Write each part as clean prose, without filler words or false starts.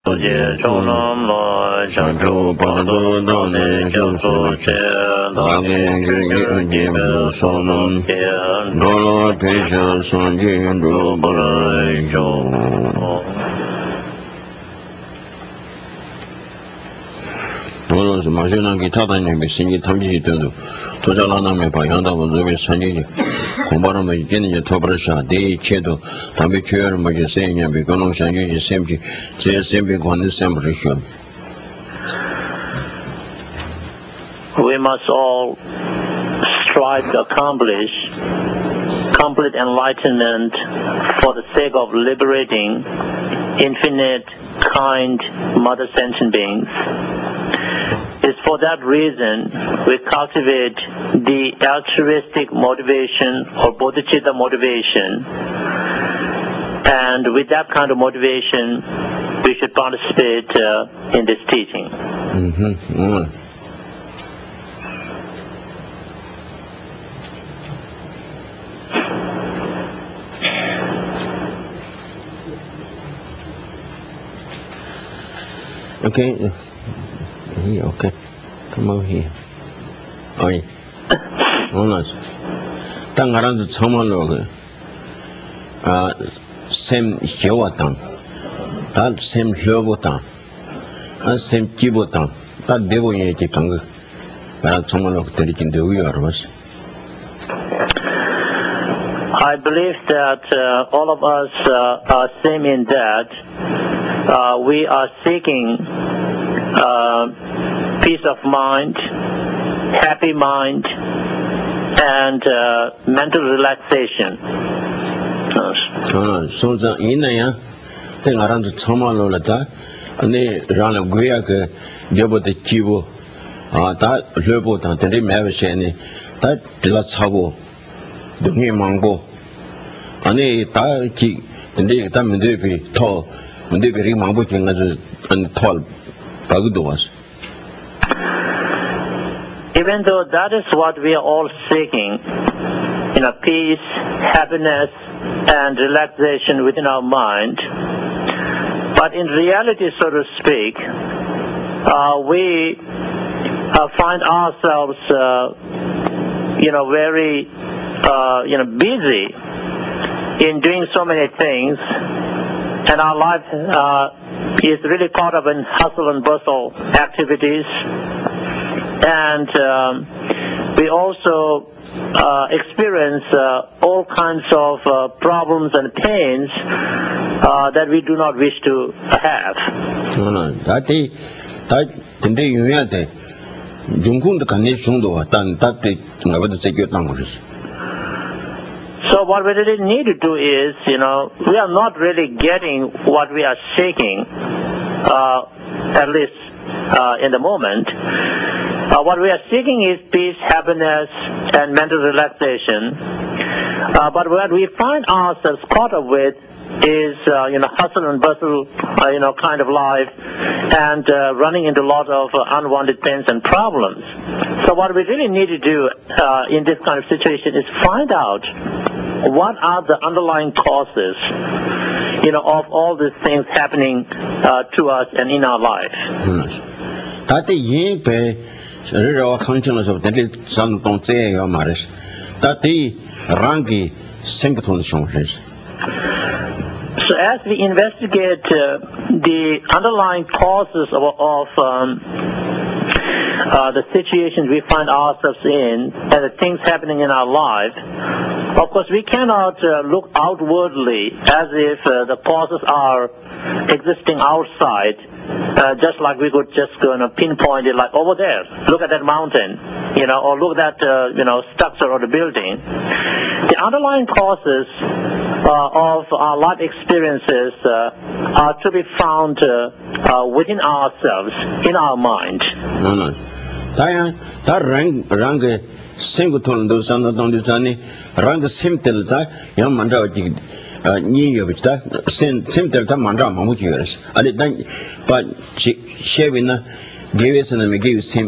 Oje chonam la chancho pado dane shokso che dane gyugyu jibe sonam dolo pesha sonji drupara sho. Dolo majuna ki tatanya be singi tamji tedu tojalana me pa yanda bozobe sanji 공부하는 뭐 있겠는지 토브르샤 대 체도 담배 교회를 뭐지 세냐 비고농 상주지 셈지 제 셈비 권는 셈브르쇼. We must all strive to accomplish complete enlightenment for the sake of liberating infinite, kind, mother sentient beings. It's for that reason we cultivate the altruistic motivation or bodhicitta motivation, and with that kind of motivation we should participate in this teaching. Okay. Okay. Come on here. Oi. Honest. Tangaran Tomalo. Same Hyotan. That same Hyobotan. And same Kibotan. That devil in the tongue. That someone of the Rikin do yours. I believe that all of us are same in that we are seeking peace of mind, happy mind, and mental relaxation. So the inaya, then around the Tomalolata, and they run a guya, Yobo the Kibo, that Lobo, and they never say any, that Dilatsabo, the Mango, and they die, and they come and they be tall, and they be Mambuking and tall Pagudos. Even though that is what we are all seeking, peace, happiness, and relaxation within our mind, but in reality, so to speak, we find ourselves, very, busy in doing so many things, and our life is really caught up in hustle and bustle activities. And we also experience all kinds of problems and pains that we do not wish to have. So what we really need to do is, we are not really getting what we are seeking, at least in the moment. What we are seeking is peace, happiness, and mental relaxation. But what we find ourselves caught up with is, hustle and bustle, kind of life, and running into a lot of unwanted pains and problems. So what we really need to do in this kind of situation is find out what are the underlying causes, of all these things happening to us and in our life. So as we investigate the underlying causes of the situations we find ourselves in and the things happening in our life, of course we cannot look outwardly as if the causes are existing outside. Just like we could just pinpoint it, like over there, look at that mountain, or look at that, structure or the building. The underlying causes of our life experiences are to be found within ourselves, in our mind.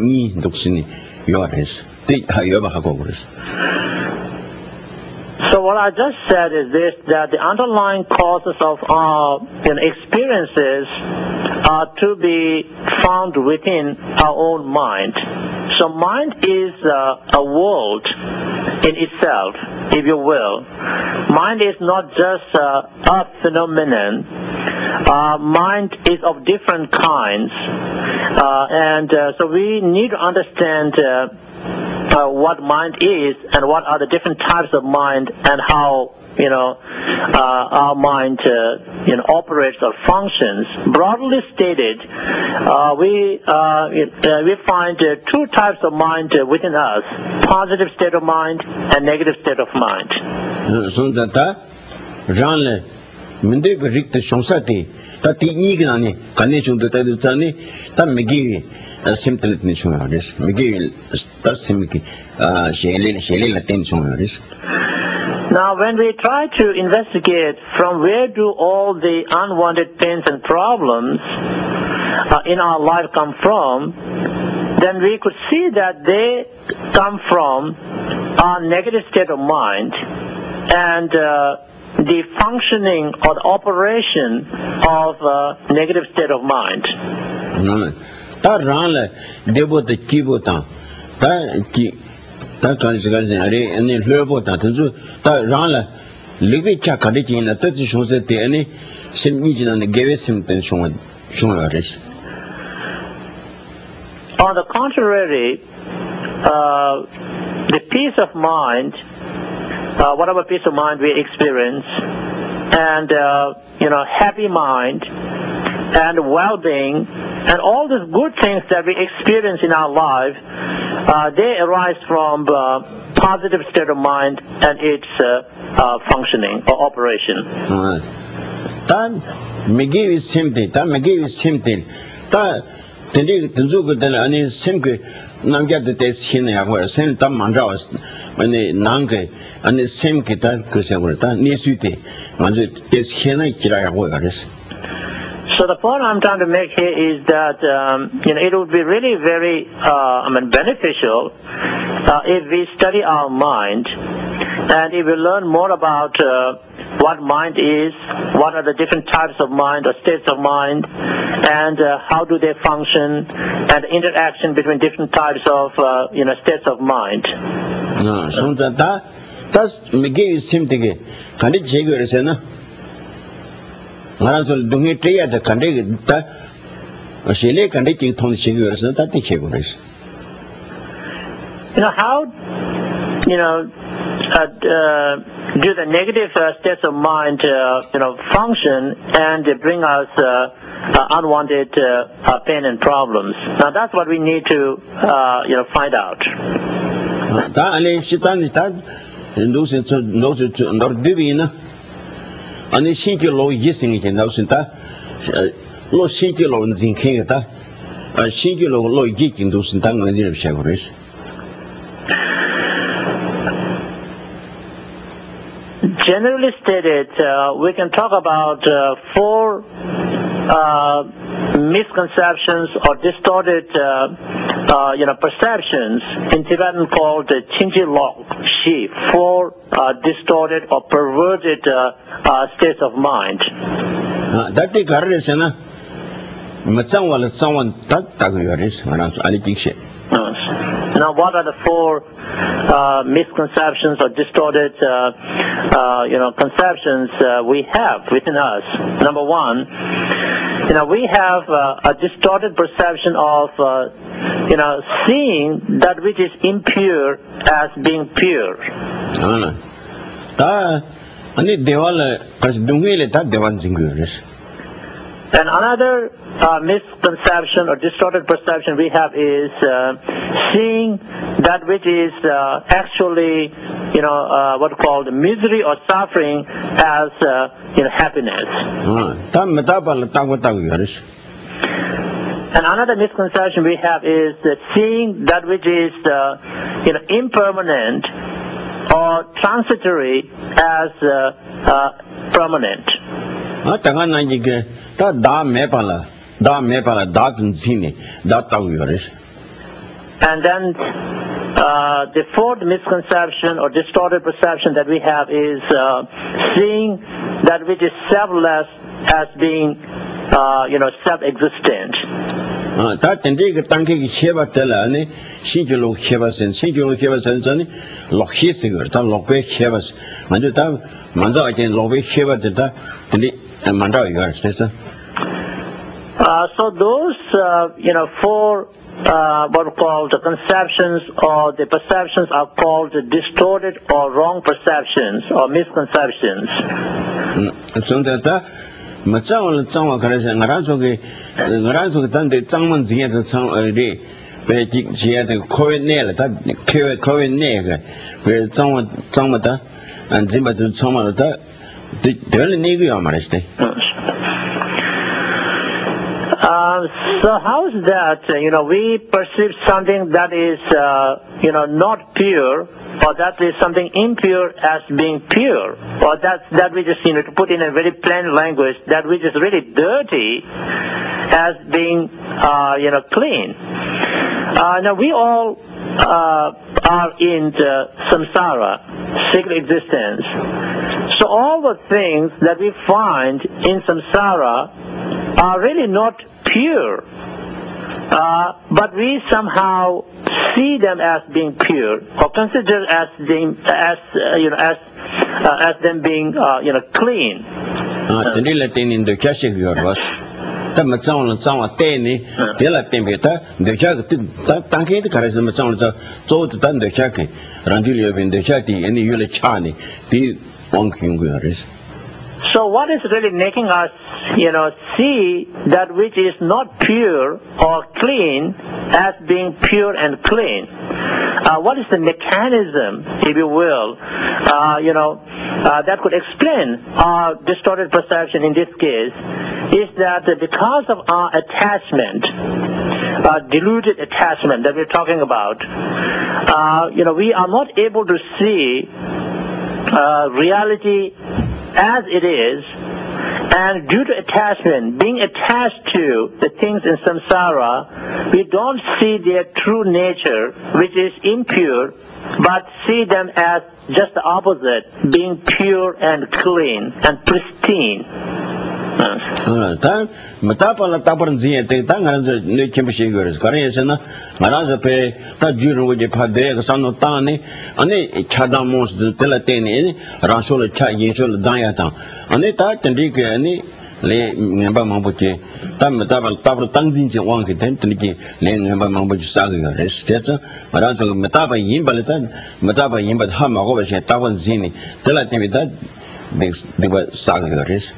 So what I just said is this, that the underlying causes of our experiences are to be found within our own mind. So mind is a world in itself, if you will. Mind is not just a phenomenon. Mind is of different kinds. So we need to understand what mind is and what are the different types of mind and how our mind operates or functions. Broadly stated, we find two types of mind within us: positive state of mind and negative state of mind. Now, when we try to investigate from where do all the unwanted pains and problems in our life come from, then we could see that they come from our negative state of mind and the functioning or the operation of negative state of mind. On the contrary, the peace of mind, whatever peace of mind we experience, and happy mind, and well-being, and all these good things that we experience in our life, they arise from positive state of mind and its functioning or operation. So the point I'm trying to make here is that it would be really very beneficial if we study our mind and if we learn more about what mind is, what are the different types of mind or states of mind, and how do they function, and interaction between different types of states of mind. So that's McGee is simply can it check your don't get the candidate that she lay can take on the figures that the figures. How do the negative states of mind function and bring us unwanted pain and problems? Now that's what we need to find out. And the single law is in it, and low single law in Zinkata, a single law geeking those in Tango and the Chevrolet. Generally stated, we can talk about four misconceptions or distorted perceptions in Tibetan called Chinji Lok Shi, four distorted or perverted states of mind. That the Garrisana Matsawal someone Tataguris, I think shit. Now, what are the four misconceptions or distorted conceptions we have within us? Number one, we have a distorted perception of seeing that which is impure as being pure. And another misconception or distorted perception we have is seeing that which is actually, what called misery or suffering as happiness. And another misconception we have is seeing that which is impermanent or transitory as permanent. And then the fourth misconception or distorted perception that we have is seeing that which is selfless as being, self-existent. 다 된지 그 땅게 해봐 될라니 신주로 해봐선 신주로 해봐선선이 록히스거 다 록베 해봐서 먼저 이제 록베 해봐 된다 근데 먼저 이거 했어. So those, four what are called the conceptions or the perceptions are called distorted or wrong perceptions or misconceptions. So that 맞짱을 짱와 그래서 나란속에 단데 짱만 지게서 짱어리 베지 지야데 코웨네를 다 코웨네가 그 짱마다 안 지마도 짱마다 될 얘기야 말했대. So how is that? We perceive something that is, not pure, or that is something impure as being pure, or that we just, to put in a very plain language, that which is really dirty as being, clean. Now we all are in the samsara, cyclic existence. So all the things that we find in samsara are really not pure, but we somehow see them as being pure or consider as them being clean. Tama tsang tsang teni de la tempeta de cha tan ke de karas ma tsang za zo de dan de cha ke ran ju le bin de cha ti ni yu le cha ni ti wang king gu res. So what is really making us, see that which is not pure or clean as being pure and clean? What is the mechanism, if you will, that could explain our distorted perception in this case, is that because of our attachment, deluded attachment that we're talking about, we are not able to see reality as it is, and due to attachment, being attached to the things in samsara, we don't see their true nature, which is impure, but see them as just the opposite, being pure and clean and pristine. 다 맞다발라 따버는 지에 때다 가는 내 캠프시 거를 가려서나 말아서 배다 주는 거지 파대 그 산노 땅에 아니 차다모스 tellatene 라솔 차 예솔 다야다 아니 다 텐디게 아니 레 멤버 망보지 담다발 따버 땅진지 왕게 텐디게 레 멤버 망보지 사그가 됐어 말아서 맞다바 임발다 맞다바 임발 하마고 버시 따번 지니 tellatene 내가 사그가 됐어.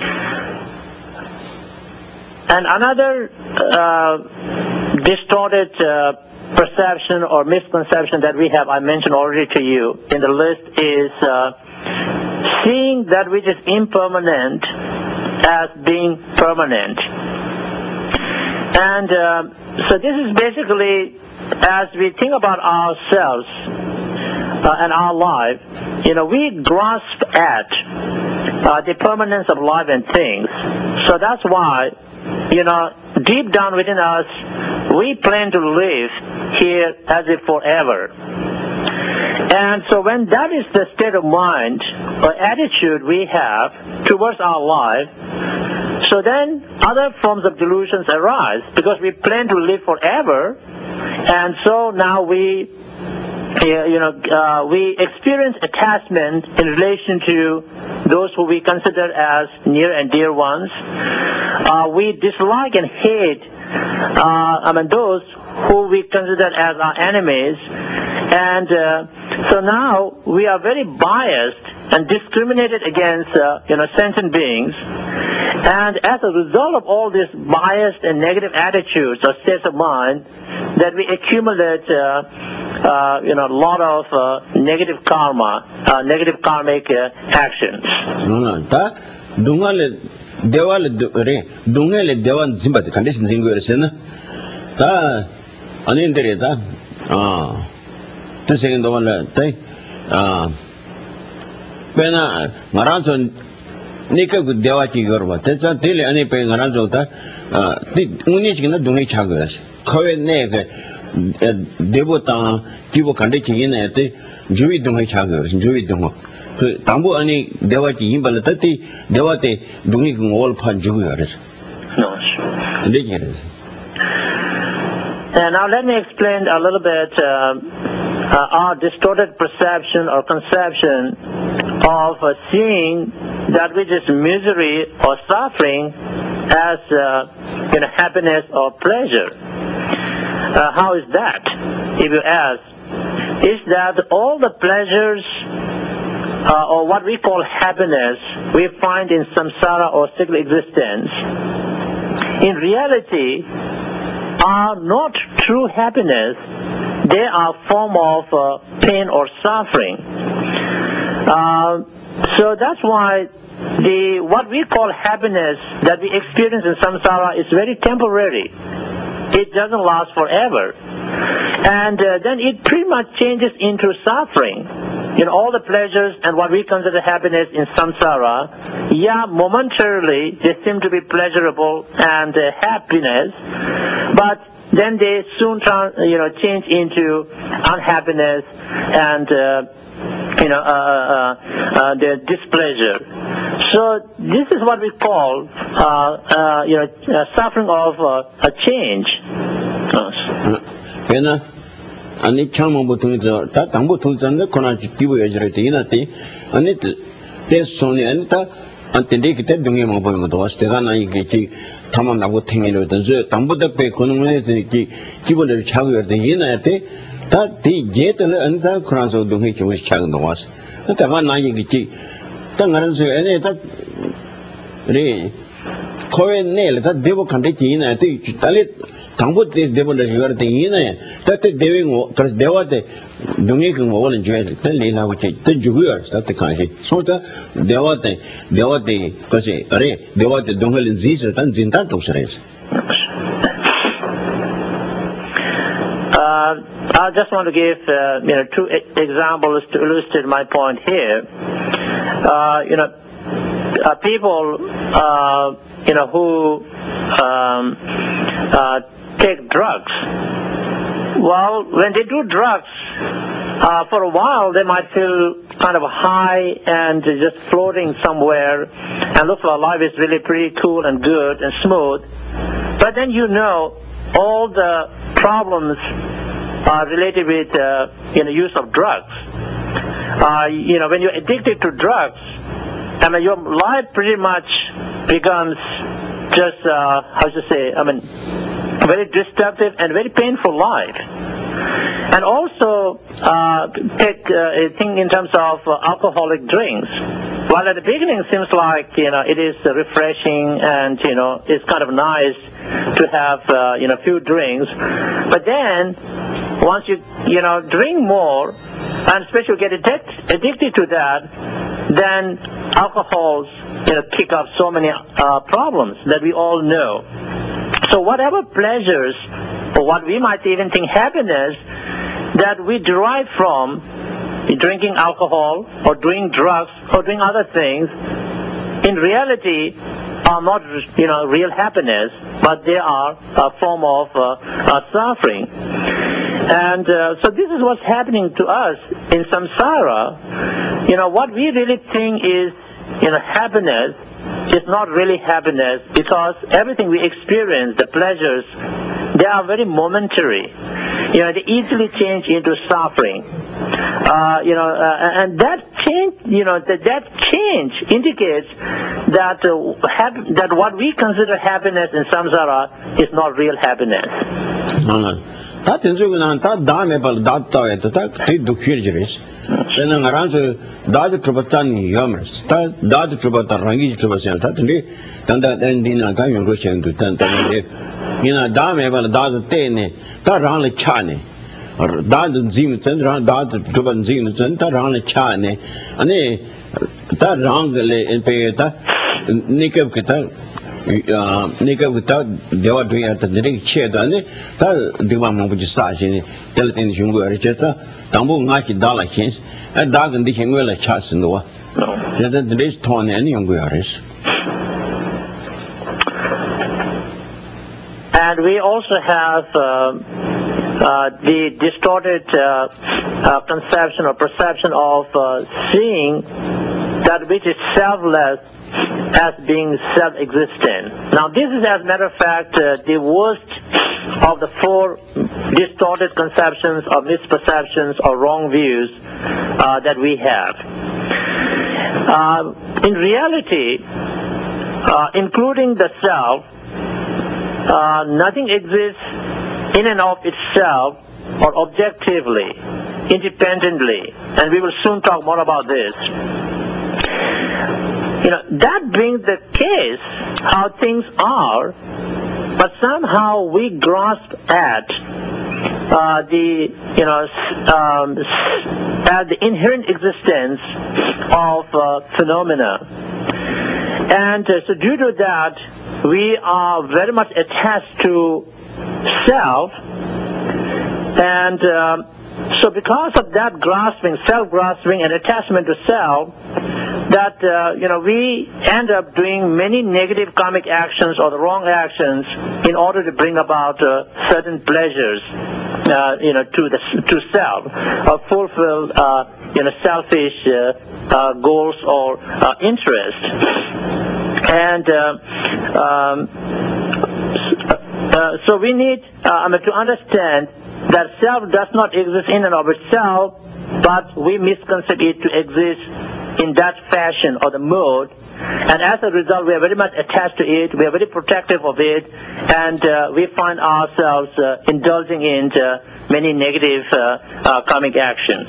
And another distorted perception or misconception that we have, I mentioned already to you in the list, is seeing that which is impermanent as being permanent. And so this is basically, as we think about ourselves and our life, we grasp at the permanence of life and things. So that's why, deep down within us, we plan to live here as if forever. And so when that is the state of mind or attitude we have towards our life, so then other forms of delusions arise because we plan to live forever, and so now we experience attachment in relation to those who we consider as near and dear ones. We dislike and hate those who we consider as our enemies. And so now we are very biased and discriminated against sentient beings. And as a result of all these biased and negative attitudes or states of mind, that we accumulate a lot of negative karma, negative karmic actions. Dungale dewan zimbat condition zinguersena. Ta anindereta. The second one, Pena Maranson Nika good Dewachi Gorba. That's a daily any paying Aranzota. The Unishin don't each others. Cohen Neg, 데보다 기보 간대치 있는데 주의 동의 차거 주의 동의 그 담보 아니 대화지 임발을 때 대화때 동의 그 올판 주고요 그래서 No. 근데 그래서 And now let me explain a little bit our distorted perception or conception of seeing that which is misery or suffering as happiness or pleasure. How is that? If you ask, is that all the pleasures or what we call happiness we find in samsara or cyclic existence in reality are not true happiness. They are a form of pain or suffering. So that's why what we call happiness that we experience in samsara is very temporary. It doesn't last forever. And then it pretty much changes into suffering. All the pleasures and what we consider happiness in samsara, momentarily they seem to be pleasurable and happiness, but then they soon change into unhappiness and their displeasure. So this is what we call suffering of a change. 아니 참모 보통에서 다 당보 통장에 권한지 기부 예절에 되나데 아니 대손이 아니다 안텐데 그때 동에 뭐 보는 것도 왔을 때가 나 이게 담아 나고 탱이로든 저 당보답게 권능에서 이게 기본을 차고야 되나데 다 디제들 안다 그래서 동에 기부 차고 나왔어 그때가 나 이게 당하는서 애네 다 그래 거에 내일 다 대보 간데 지나데 달리 당보 대본을 지거든 이네 그때 대외고 그래서 대화때 동의 그 뭐는 줘야 돼. 내라고 제 주고요. 그때 간시. 소자 대화때 그것이 아래 대화때 동을 지서 단 진단 독서래서. I just want to give two examples to illustrate my point here. People who take drugs. Well, when they do drugs, for a while they might feel kind of high and just floating somewhere and look like life is really pretty cool and good and smooth. But then all the problems related with use of drugs. When you're addicted to drugs, your life pretty much becomes just very destructive and very painful life. And also take a thing in terms of alcoholic drinks. While at the beginning it seems like it is refreshing and it's kind of nice to have a few drinks, but then once you drink more and especially get addicted to that, then alcohols kick up so many problems that we all know. So whatever pleasures or what we might even think happiness that we derive from drinking alcohol or doing drugs or doing other things, in reality are not real happiness, but they are a form of suffering. And so this is what's happening to us in samsara. What we really think is happiness is not really happiness, because everything we experience, the pleasures, they are very momentary. They easily change into suffering. And that change, that change indicates that that what we consider happiness in samsara is not real happiness. 다 된적은 다 다음에 발 다다에 다 두퀴르지레스. 내가 나랑서 다도 주봤다니 야머스. 다 다도 주봤다 랑기 주봤어요. 다 근데 단다 된디나 다 요로션도 단단데. 이나 다음에 발 다도 때네. 다 랑을 차네. 다도 짐 전랑 다도 주반 짐 전다 랑을 차네. 아니 다 랑을에 엔페다 니케브케다 내가 그때 대화 중에 했던 일이 치에다네 다 대화 뭐지 사진이 telling 중국어를 해서 당부 나기 달라힌 다근 디행을 차스노 그래서 this tone and 영국어를. And we also have the distorted conception or perception of seeing that which is selfless as being self-existent. Now, this is, as a matter of fact, the worst of the four distorted conceptions or misperceptions or wrong views that we have. In reality, including the self, nothing exists in and of itself or objectively, independently, and we will soon talk more about this. That being the case, how things are, but somehow we grasp at the inherent existence of phenomena, and so due to that, we are very much attached to self, and so because of that grasping, self-grasping and attachment to self, that we end up doing many negative karmic actions or the wrong actions in order to bring about certain pleasures to self, or fulfill selfish goals or interests. And so we need to understand that self does not exist in and of itself, but we misconceive it to exist in that fashion or the mode, and as a result we are very much attached to it, we are very protective of it, and we find ourselves indulging in many negative karmic actions.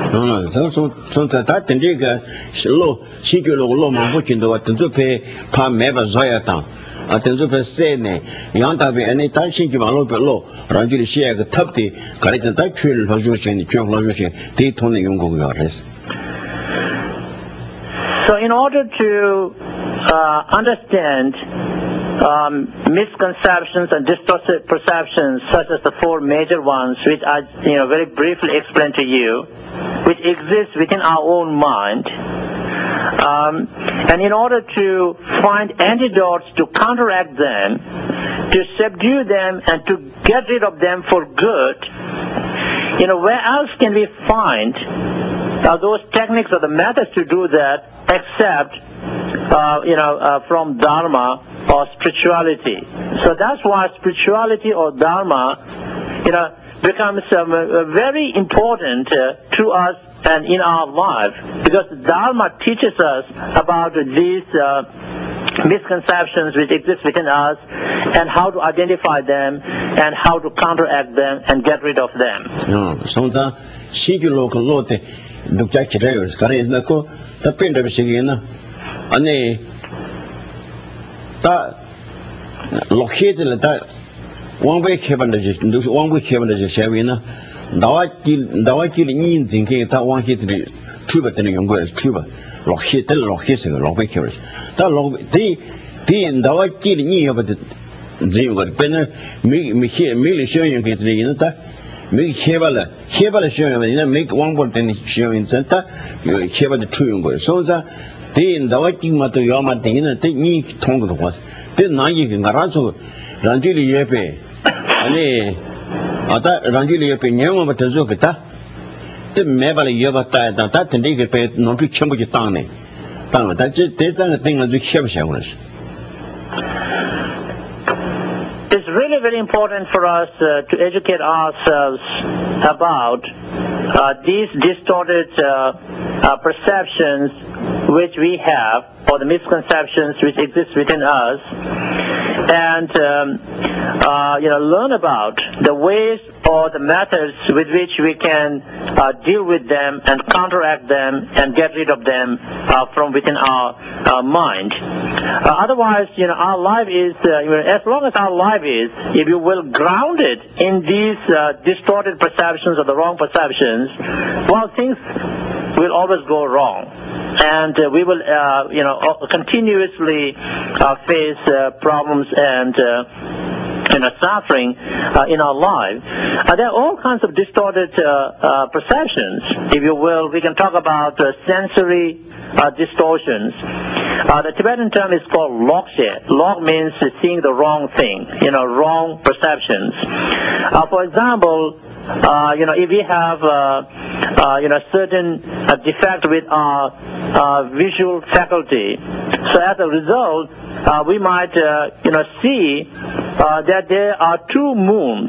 So in order to understand misconceptions and distorted perceptions, such as the four major ones, which I very briefly explained to you, which exist within our own mind, and in order to find antidotes to counteract them, to subdue them, and to get rid of them for good, where else can we find those techniques or the methods to do that except from Dharma or spirituality? So that's why spirituality or Dharma becomes very important to us and in our life, because Dharma teaches us about these misconceptions which exist within us, and how to identify them, and how to counteract them and get rid of them. make Hevala showing, make one more than showing center, you Heva the true. So that they in the waiting matter Yamatina, they need tongue to was. Then now you can Garazo, Ranjili Yepe, Ale, Ranjili Yepe, Yama Tazukata, the Mabala Yavata, that and they get paid not to Chamber Tane. That's it, there's a thing as you have showers. It's really very important for us to educate ourselves about these distorted perceptions which we have, or the misconceptions which exist within us, and learn about the ways or the methods with which we can deal with them and counteract them and get rid of them from within our mind. Otherwise, our life is, as long as our life is, if you will, grounded in these distorted perceptions or the wrong perceptions, well, things will always go wrong. And we will, continuously face problems and suffering in our life. There are all kinds of distorted perceptions, if you will. We can talk about sensory distortions. The Tibetan term is called lokse. Lok means seeing the wrong thing, wrong perceptions. For example, if we have certain defect with our visual faculty, so as a result, we might see that there are two moons,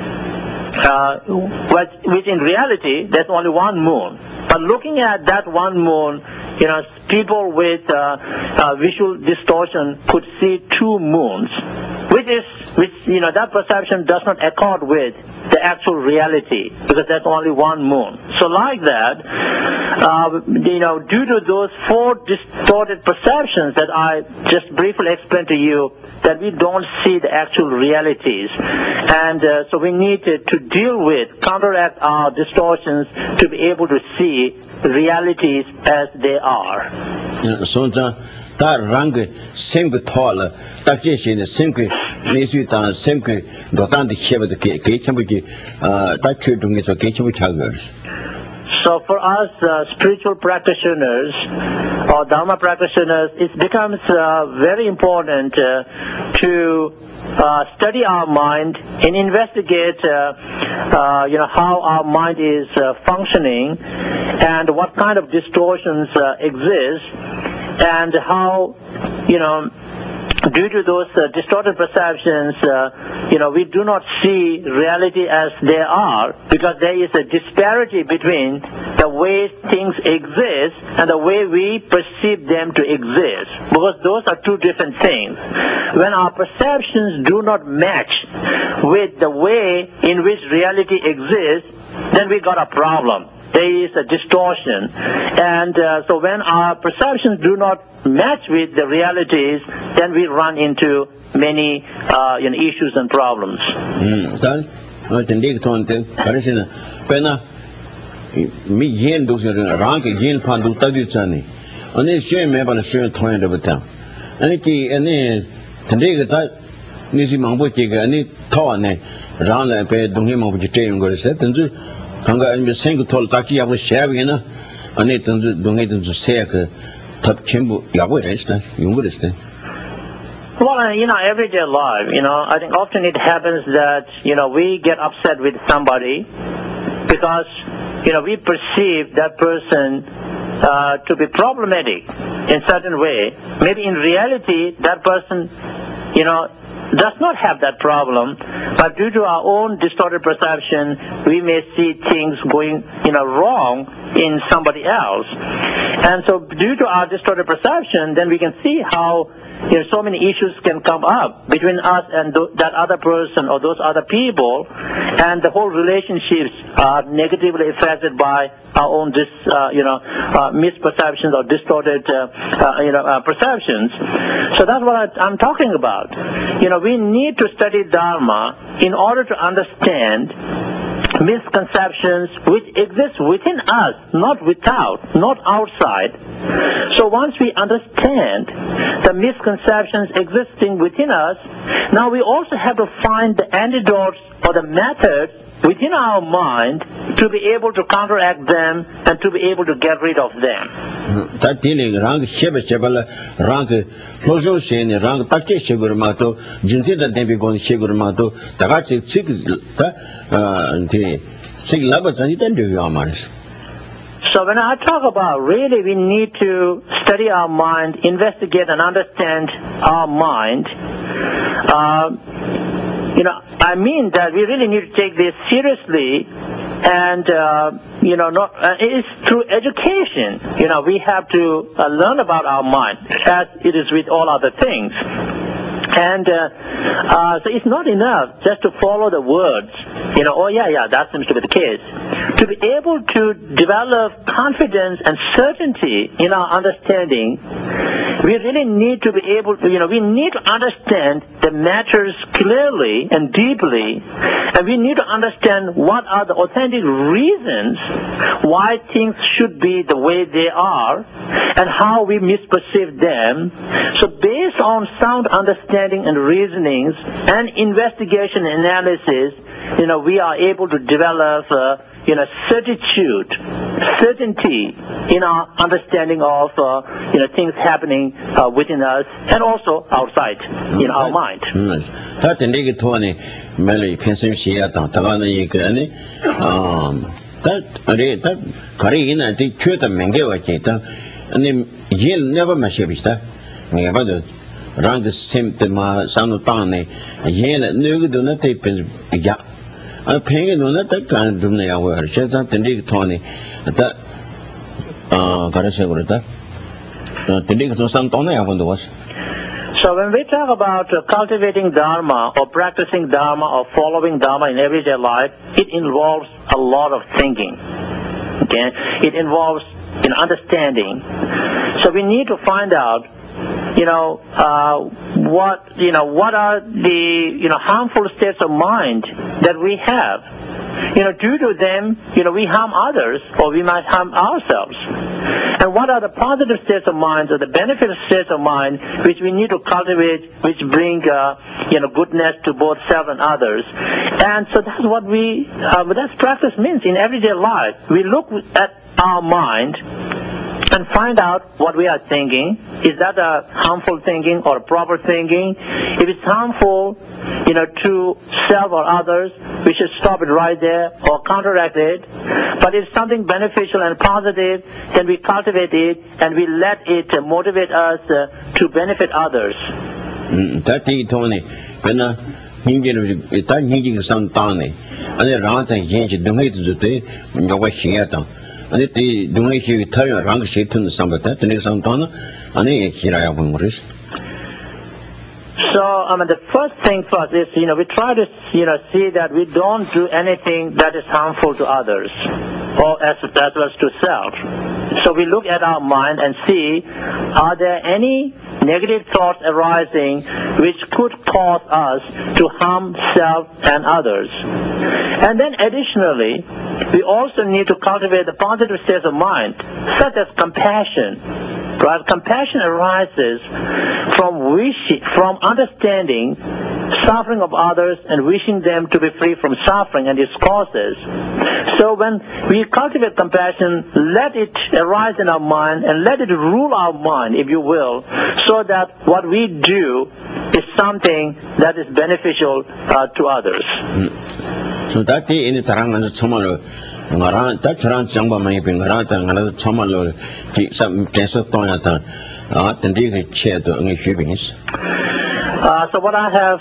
which in reality there's only one moon. But looking at that one moon, people with visual distortion could see two moons, which that perception does not accord with the actual reality, because there's only one moon. So like that, due to those four distorted perceptions that I just briefly explained to you, that we don't see the actual realities. And so we need to deal with, counteract our distortions to be able to see realities as they are. So that rang same tall, that is same Nisutan, same Dotan the Shepherd, that children is a kitchen. So for us spiritual practitioners or Dharma practitioners, it becomes very important to study our mind and investigate how our mind is functioning and what kind of distortions exist, and how due to those distorted perceptions, we do not see reality as they are, because there is a disparity between the way things exist and the way we perceive them to exist, because those are two different things. When our perceptions do not match with the way in which reality exists, then we got a problem. There is a distortion. And so when our perceptions do not match with the realities, then we run into many issues and problems. Hanga and Sangu told Taki, I was sharing a native donated to say top chimbo Yahweh, you understand? Well, everyday life, I think often it happens that, we get upset with somebody because, we perceive that person to be problematic in certain way. Maybe in reality, that person, does not have that problem, but due to our own distorted perception, we may see things going, wrong in somebody else. And so due to our distorted perception, then we can see how so many issues can come up between us and that other person or those other people, and the whole relationships are negatively affected by our own misperceptions or distorted perceptions. So that's what I'm talking about. We need to study Dharma in order to understand misconceptions which exist within us, not without, not outside. So once we understand the misconceptions existing within us, now we also have to find the antidotes or the methods within our mind to be able to counteract them and to be able to get rid of them. That dealing rang Shebala rang Lojo Shen, rang Taki Shigurmato, Jinta Debigon Shigurmato, Tagachi Sig Labas and then do Yamars. So when I talk about really we need to study our mind, investigate and understand our mind, I mean that we really need to take this seriously, and it's through education. We have to learn about our mind, as it is with all other things. And so it's not enough just to follow the words, that seems to be the case. To be able to develop confidence and certainty in our understanding, we really need to be able to, we need to understand the matters clearly and deeply, and we need to understand what are the authentic reasons why things should be the way they are and how we misperceive them. So based on sound understanding understanding and reasonings and investigation and analysis, we are able to develop, certainty in our understanding of, things happening within us and also outside in our mind. Rang the same to my son of Tane, yen at no do not take ya. I'm paying on that kind of doom hour, sheds up the Nick Tony at that. Gotta say what that. The Nick to some Tony, I wonder was. So when we talk about cultivating Dharma or practicing Dharma or following Dharma in everyday life, it involves a lot of thinking. Okay? It involves understanding. So we need to find out what are the harmful states of mind that we have. Due to them, we harm others or we might harm ourselves. And what are the positive states of mind or the beneficial states of mind which we need to cultivate, which bring goodness to both self and others. And so that's what that's practice means in everyday life. We look at our mind and find out what we are thinking. Is that a harmful thinking or a proper thinking? If it's harmful, to self or others, we should stop it right there or counteract it. But if something beneficial and positive, then we cultivate it and we let it motivate us to benefit others. That is Tony. When some Tony, and the round and change the way to the no way here. And it don't make you tell you around shit to some of that, the next some Tony, and here I have one more. So, the first thing first is, we try to, see that we don't do anything that is harmful to others or as well as to self. So we look at our mind and see, are there any negative thoughts arising which could cause us to harm self and others? And then additionally, we also need to cultivate the positive states of mind, such as compassion. Right? Compassion arises from understanding suffering of others and wishing them to be free from suffering and its causes. So when we cultivate compassion, let it arise in our mind and let it rule our mind, if you will, so that what we do is something that is beneficial to others. So that day in the Taranga tomorrow. That's around Jamba may be around another tomorrow, some cancer toyata, and they chair to only humans. So what I have,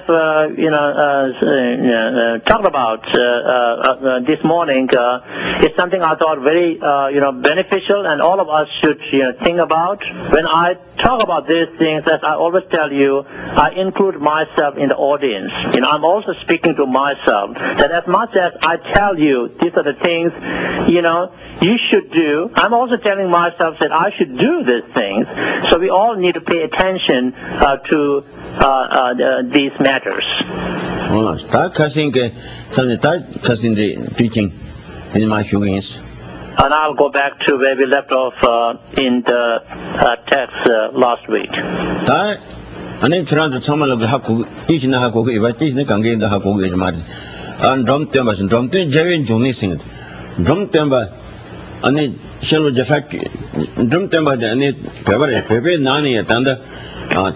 talked about this morning is something I thought very, beneficial, and all of us should, think about. When I talk about these things, as I always tell you, I include myself in the audience. I'm also speaking to myself. That as much as I tell you these are the things, you should do, I'm also telling myself that I should do these things. So we all need to pay attention to these matters. Start cussing the teaching in my humans. And I'll go back to where we left off in the text last week. And then trying to summon of the Haku, teaching the Haku, but teaching the Kangi the Haku is mad. And Drum Timbers and Drum Jerry and Johnny sing it. Drum Timber, and then Shallow Jafaki, Drum Timber, and it Pepe, Nani at under. So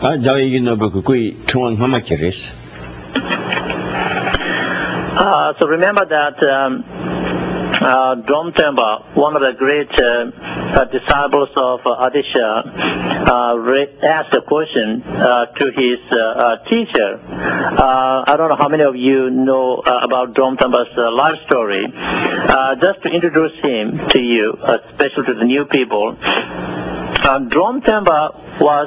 remember that Dromtemba, one of the great disciples of Adisha, asked a question to his teacher. I don't know how many of you know about Dromtemba's life story. Just to introduce him to you, especially to the new people. Dromtemba was,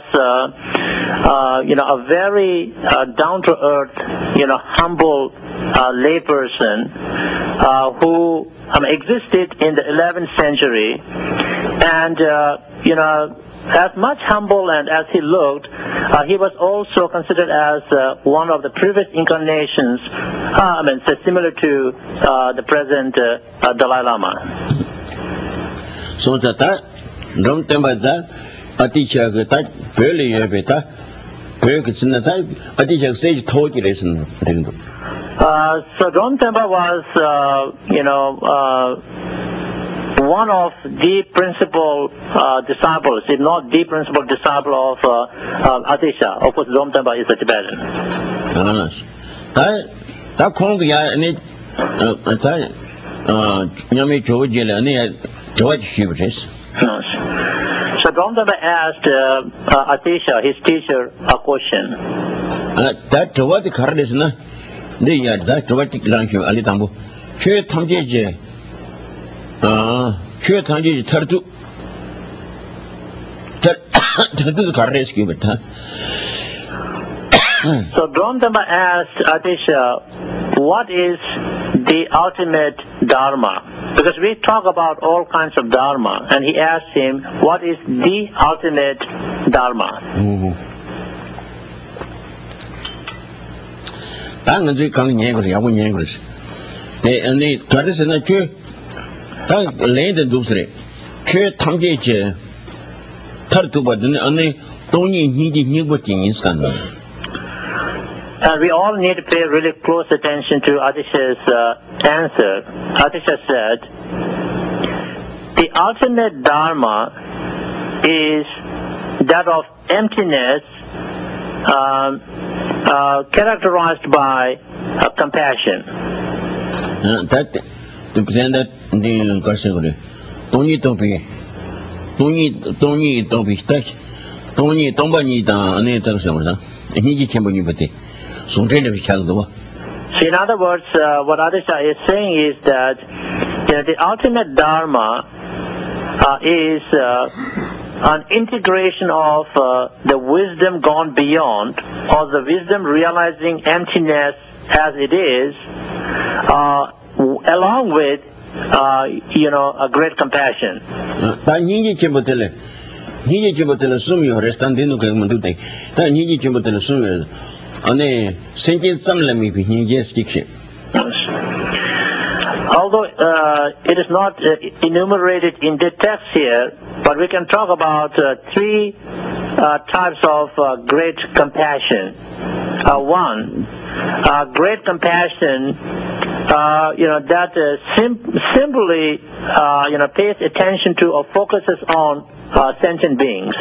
a very down-to-earth, humble layperson who existed in the 11th century. And, as much humble and as he looked, he was also considered as one of the previous incarnations, similar to the present Dalai Lama. So that Dromtemba that a teacher that barely beta 그렇게 다 어디서 세지 토기래서는 되는 거. So Dom Tempa was, one of the principal disciples, if not the principal disciple of Atisha. Of course, Dom Tempa is a Tibetan. 다 공부야 아니 다 냠이 조지래 아니 조지 쉬브레스. So Dom Tempa asked Atisha, his teacher, a question. 다 조지 가르레스나 네야 다 조지 랑시 알리 담보 최 탐제제 최 탐제제 터두 터두 가르레스 기부터. So Dom Tempa asked Atisha, what is the ultimate Dharma? Because we talk about all kinds of Dharma, and he asked him, what is the ultimate Dharma? 당은 저 강년 거야, 야구년 거지. 네, 아니 가르스는 다 레이드 두스레. 탐제제 터두 받는 아니 돈이 니지 니고 인스탄. And we all need to pay really close attention to Atisha's answer. Atisha said, the ultimate Dharma is that of emptiness characterized by compassion. That that the question 돈이 안에 들어서서 니지 캠보니부터 So in other words, what Atisha is saying is that the ultimate Dharma is an integration of the wisdom gone beyond, or the wisdom realizing emptiness as it is, along with a great compassion. Although it is not enumerated in the text here, but we can talk about three types of great compassion. One, great compassion, that simply, pays attention to or focuses on sentient beings.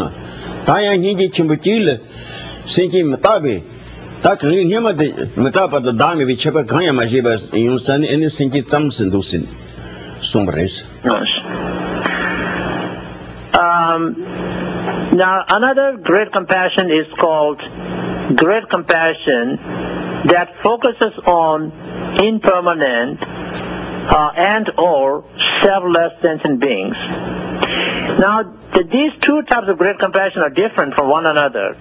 Now, another great compassion is called great compassion that focuses on impermanent and or selfless sentient beings. Now, these two types of great compassion are different from one another,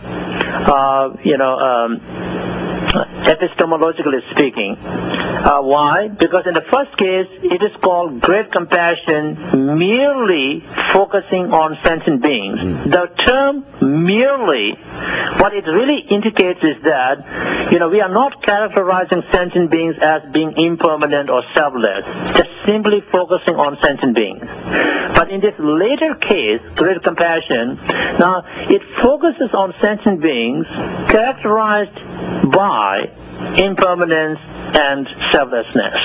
epistemologically speaking. Why? Because in the first case, it is called great compassion merely focusing on sentient beings. The term merely, what it really indicates is that, we are not characterizing sentient beings as being impermanent or selfless, just simply focusing on sentient beings. But in this later case, great compassion, now it focuses on sentient beings characterized by impermanence and selflessness.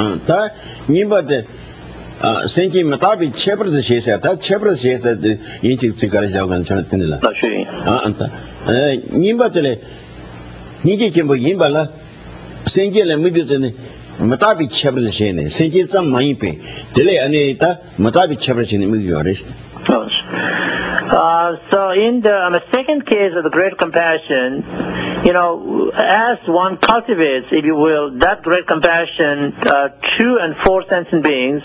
So in the second case of the great compassion, as one cultivates, if you will, that great compassion to and for sentient beings,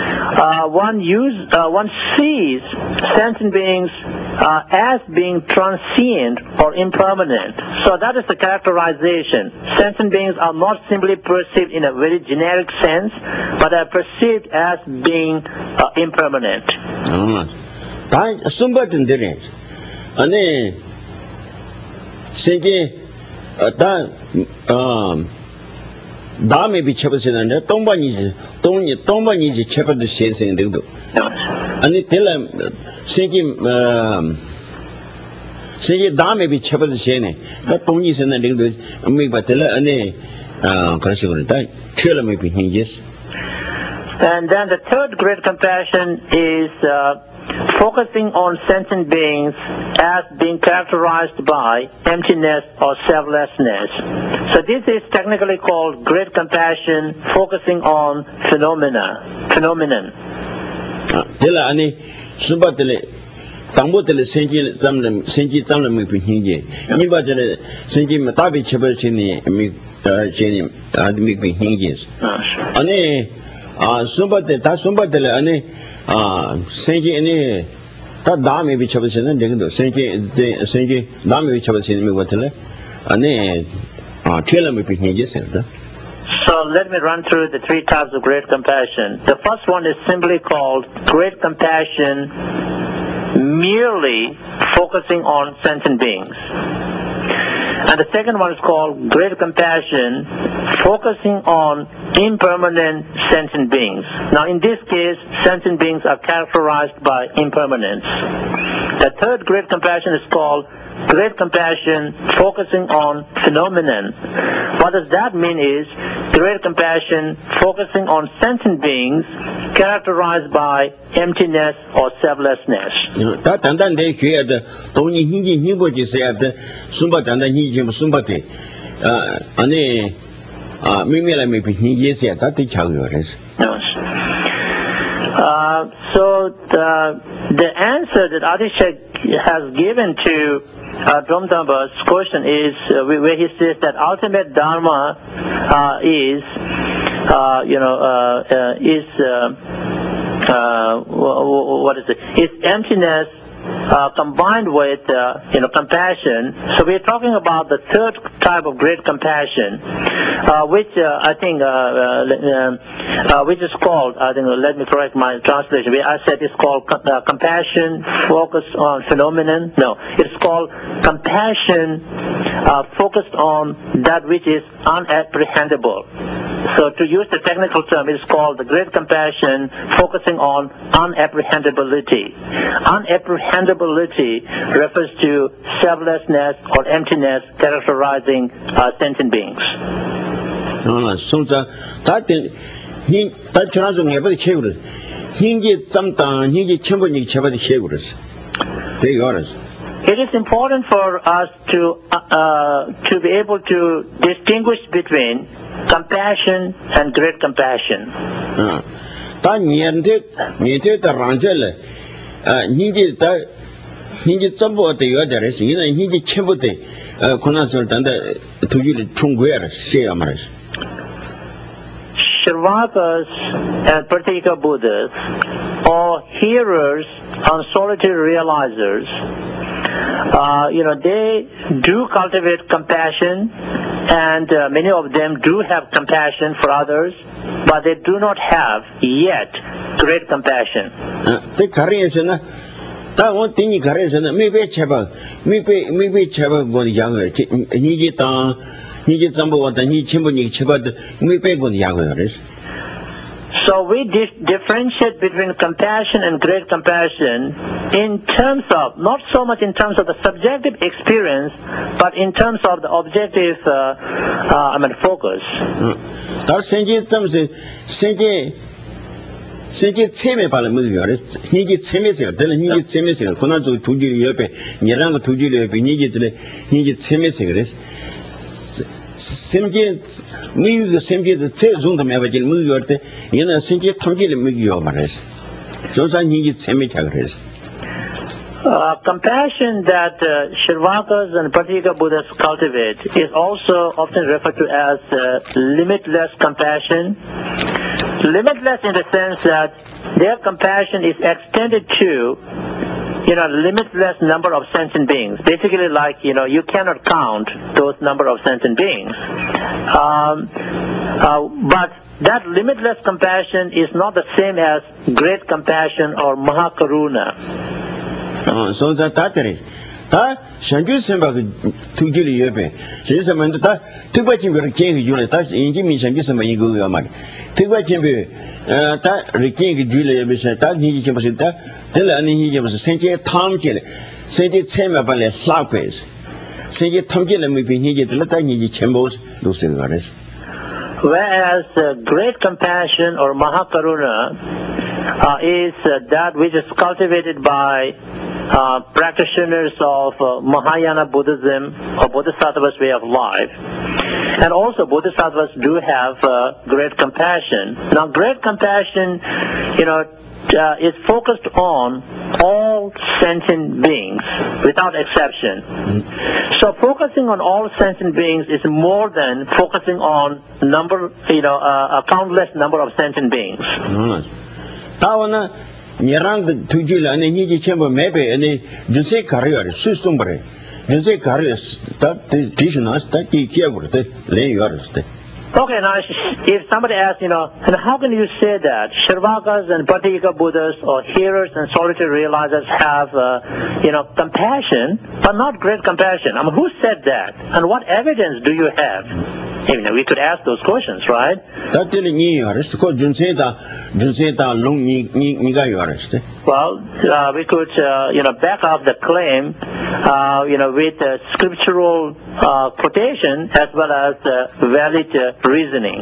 one sees sentient beings as being transient or impermanent. So that is the characterization. Sentient beings are not simply perceived in a very generic sense, but are perceived as being impermanent. 다음에 비춰보시는데 동반이지 채버도 시행생들도 아니 델라 생기 senji da maybe chapa the shene, but Tony is in the English, make but any Karashiguri, tell maybe hinges. And then the third great compassion is focusing on sentient beings as being characterized by emptiness or selflessness. So this is technically called great compassion, focusing on phenomenon. Tela ani subatele tambotele senji zamle maybe hinge. Niba jene senji matabi chapa chini chini maybe hinges. Ani Sumbatele any Senji any that dame which was in the Senji dame which was in me watele and tell me hinges. So let me run through the three types of great compassion. The first one is simply called great compassion, merely focusing on sentient beings. And the second one is called great compassion, focusing on impermanent sentient beings. Now in this case, sentient beings are characterized by impermanence. The third great compassion is called great compassion, focusing on phenomenon. What does that mean is great compassion, focusing on sentient beings characterized by emptiness or selflessness. That and then they hear the Tony Hindi Niboji said Sumbat and then he Sumbati. Ane Mimila may be he said that the Chagres. So the answer that Adishak has given to Domtamba's question is where he says that ultimate dharma is emptiness combined with compassion. So we're talking about the third type of great compassion, which I think which is called, let me correct my translation. I said it's called compassion focused on phenomenon. No, it's called compassion focused on that which is unapprehendable. So to use the technical term, it's called the great compassion focusing on unapprehendability. Unapprehendability refers to selflessness or emptiness characterizing sentient beings. So that translation never changed. Hingi sometimes Hingi Chamberlain Chabad Chevres. They got us. It is important for us to be able to distinguish between compassion and great compassion. Ta niente the Rangel, Hingi Zambo de Yoderes, Hingi Chambote, Conazol and the Tuju Tunguer, Shamaras. Shravakas and Pratika Buddhas, or hearers and solitary realizers, they do cultivate compassion, and many of them do have compassion for others, but they do not have yet great compassion. The Korean, that one thing Korean, maybe Chaba going younger, he gets some what he chimney Chabad, maybe going younger. So we differentiate between compassion and great compassion in terms of, not so much in terms of the subjective experience, but in terms of the objective focus. That's something, Senji Tseme Palamuris, he gets Semisel, then he gets Semisel, Konazo Tuji, Niranga Tuji, he gets Semisel. Semji, me the Semji the Zunda Mavajil Muyorte, in a Senji Tangil Mugiomares. Those I need Semitaris. Compassion that Shravakas and Pratika Buddhas cultivate is also often referred to as limitless compassion. Limitless in the sense that their compassion is extended to limitless number of sentient beings. Basically, like, you cannot count those number of sentient beings. But that limitless compassion is not the same as great compassion or Mahakaruna. So that is. Shanju Simba to Julie Yobe. She is a man that took what you were king, you let us in Jimmy Shangism and you go your money. Take what you be that King Julia Bisha, that he was tell any he was a Saint Tom Kelly. Senji Tsema Bale Slapes. Senji Tamgil and maybe he get the Latani Chambos, Lucigares. Whereas great compassion or Mahakaruna is that which is cultivated by practitioners of Mahayana Buddhism or Bodhisattva's way of life. And also Bodhisattvas do have great compassion. Now great compassion, is focused on all sentient beings without exception. So focusing on all sentient beings is more than focusing on a countless number of sentient beings. Tawana Nirang Tujil and Niji Chamber maybe any Junse career, Susumbre, Junse careers that Tishanas, that he cared, lay yours. Okay, now if somebody asks, and how can you say that Shravakas and Paticca Buddhas or hearers and solitary realizers have, compassion, but not great compassion? I mean, who said that? And what evidence do you have? We could ask those questions, right? Well, we could, back up the claim, with scriptural quotation as well as valid reasoning.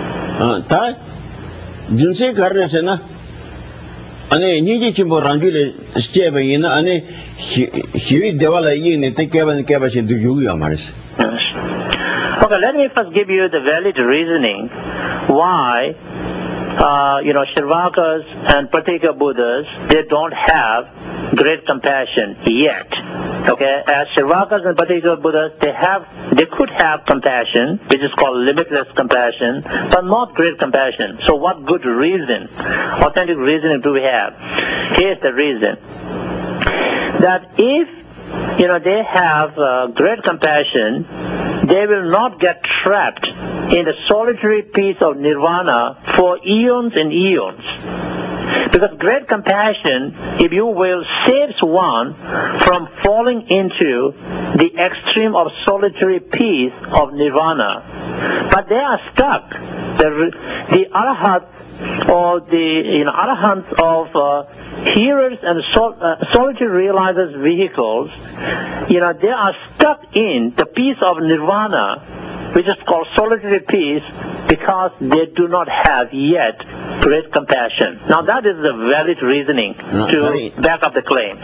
Okay, let me first give you the valid reasoning why Shravakas and Paticca Buddhas, they don't have great compassion yet. Okay, as Shravakas and Paticca Buddhas, they could have compassion, which is called limitless compassion, but not great compassion. So what good reason, authentic reasoning do we have? Here's the reason. That if, they have great compassion, they will not get trapped in the solitary peace of nirvana for eons and eons. Because great compassion, if you will, saves one from falling into the extreme of solitary peace of nirvana. But they are stuck. The arahats or the arahants of hearers and solitary realizers vehicles, they are stuck in the peace of nirvana, which is called solitary peace, because they do not have yet great compassion. Now that is the valid reasoning to back up the claim.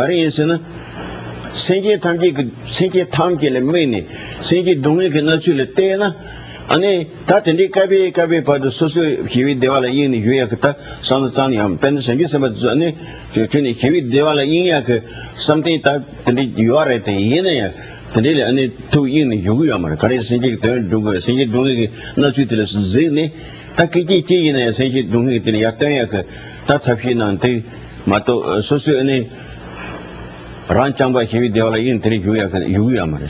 Ane ta tendi kabe padu sosu hiwi dewala yin yuya kata san san yam pen sengi sama ane chuni hiwi dewala yin ya ke something ta tendi yuare te yin ya tendi ane tu yin yuya ma kare sengi te dunga sengi dunga na chu tele zene ta kiki ki yin ya sengi dunga te ya ta ya ke ta thapi nan te mato sosu ane ran changba hiwi dewala yin tendi yuya ma.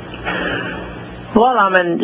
Well,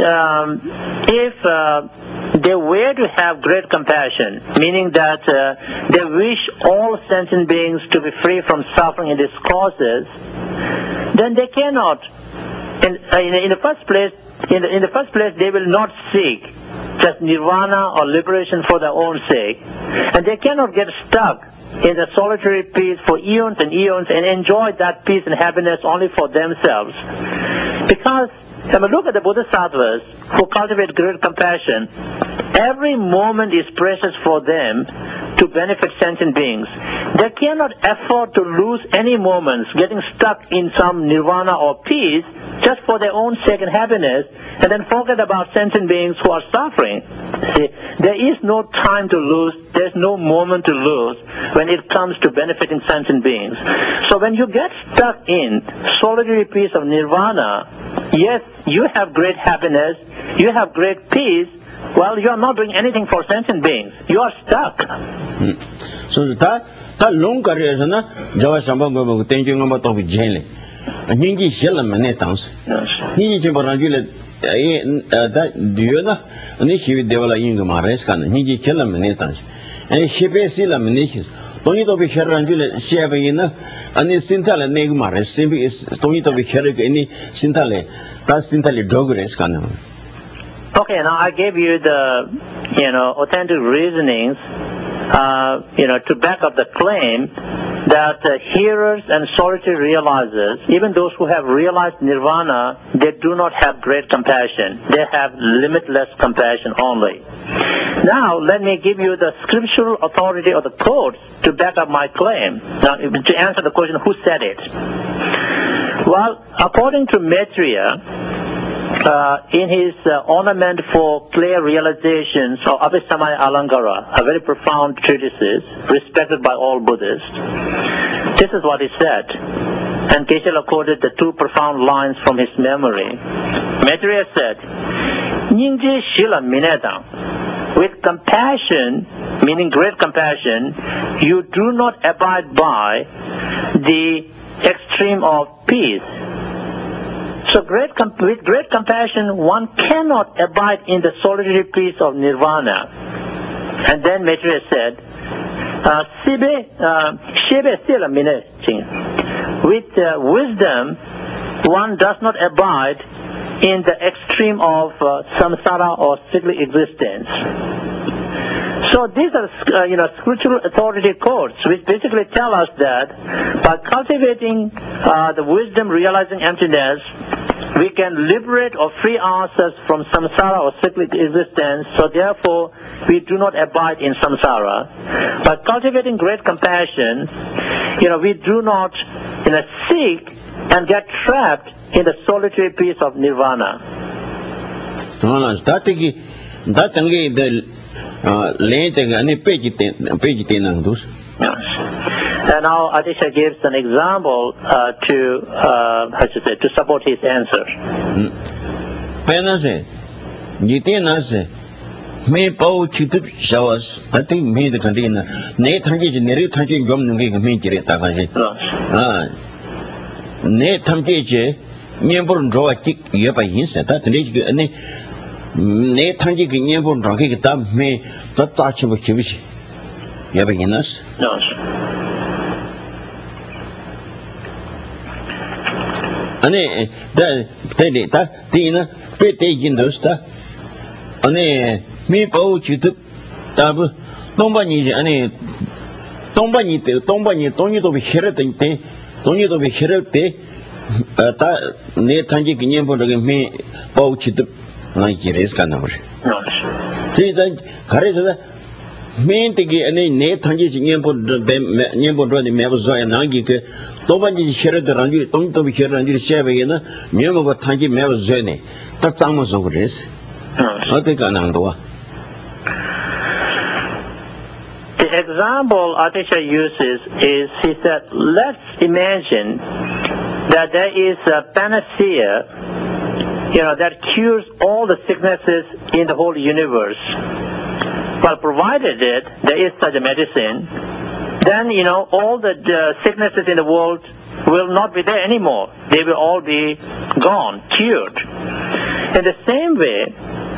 if they were to have great compassion, meaning that they wish all sentient beings to be free from suffering and its causes, then they cannot. In the first place, they will not seek just nirvana or liberation for their own sake, and they cannot get stuck in the solitary peace for eons and eons and enjoy that peace and happiness only for themselves, because. Look at the Bodhisattvas who cultivate great compassion. Every moment is precious for them to benefit sentient beings. They cannot afford to lose any moments getting stuck in some nirvana or peace just for their own sake and happiness, and then forget about sentient beings who are suffering. See, there is no time to lose, there's no moment to lose when it comes to benefiting sentient beings. So when you get stuck in solitary peace of nirvana, yes, you have great happiness, you have great peace. Well, you are not doing anything for sentient beings. You are stuck. So that long career is na Java Samba go thinking about to be jail. Ningi hela mane tans. Ningi chimbaranjule that diyoda ani hiwi devala inga mares kan ningi hela mane tans. And hibe sila mane Tony to be heranjule sheba ina ani sintale neg mares simbi is Tony to be herek any sintale that sintale dogres kan. Okay, now I gave you the, authentic reasonings to back up the claim that hearers and solitary realizers, even those who have realized nirvana, they do not have great compassion. They have limitless compassion only. Now, let me give you the scriptural authority of the quotes to back up my claim. Now, to answer the question, who said it? Well, according to Maitreya, in his Ornament for Clear Realizations of Abhisamaya Alangara, a very profound treatise respected by all Buddhists, this is what he said. And Geshe-la quoted the two profound lines from his memory. Maitreya said, "Nyingje shila minedang." With compassion, meaning great compassion, you do not abide by the extreme of peace. So with great compassion, one cannot abide in the solitary peace of nirvana. And then Maitreya said, with wisdom, one does not abide in the extreme of samsara or cyclic existence. So these are, spiritual authority quotes, which basically tell us that by cultivating the wisdom realizing emptiness, we can liberate or free ourselves from samsara or cyclic existence. So therefore, we do not abide in samsara. By cultivating great compassion, we do not, seek and get trapped in the solitary peace of nirvana. And now Adisha gives an example to support his answer. The example Atisha uses is, he said, let's imagine that there is a panacea, that cures all the sicknesses in the whole universe. Well, provided there is such a medicine, then, all the sicknesses in the world will not be there anymore. They will all be gone, cured. In the same way,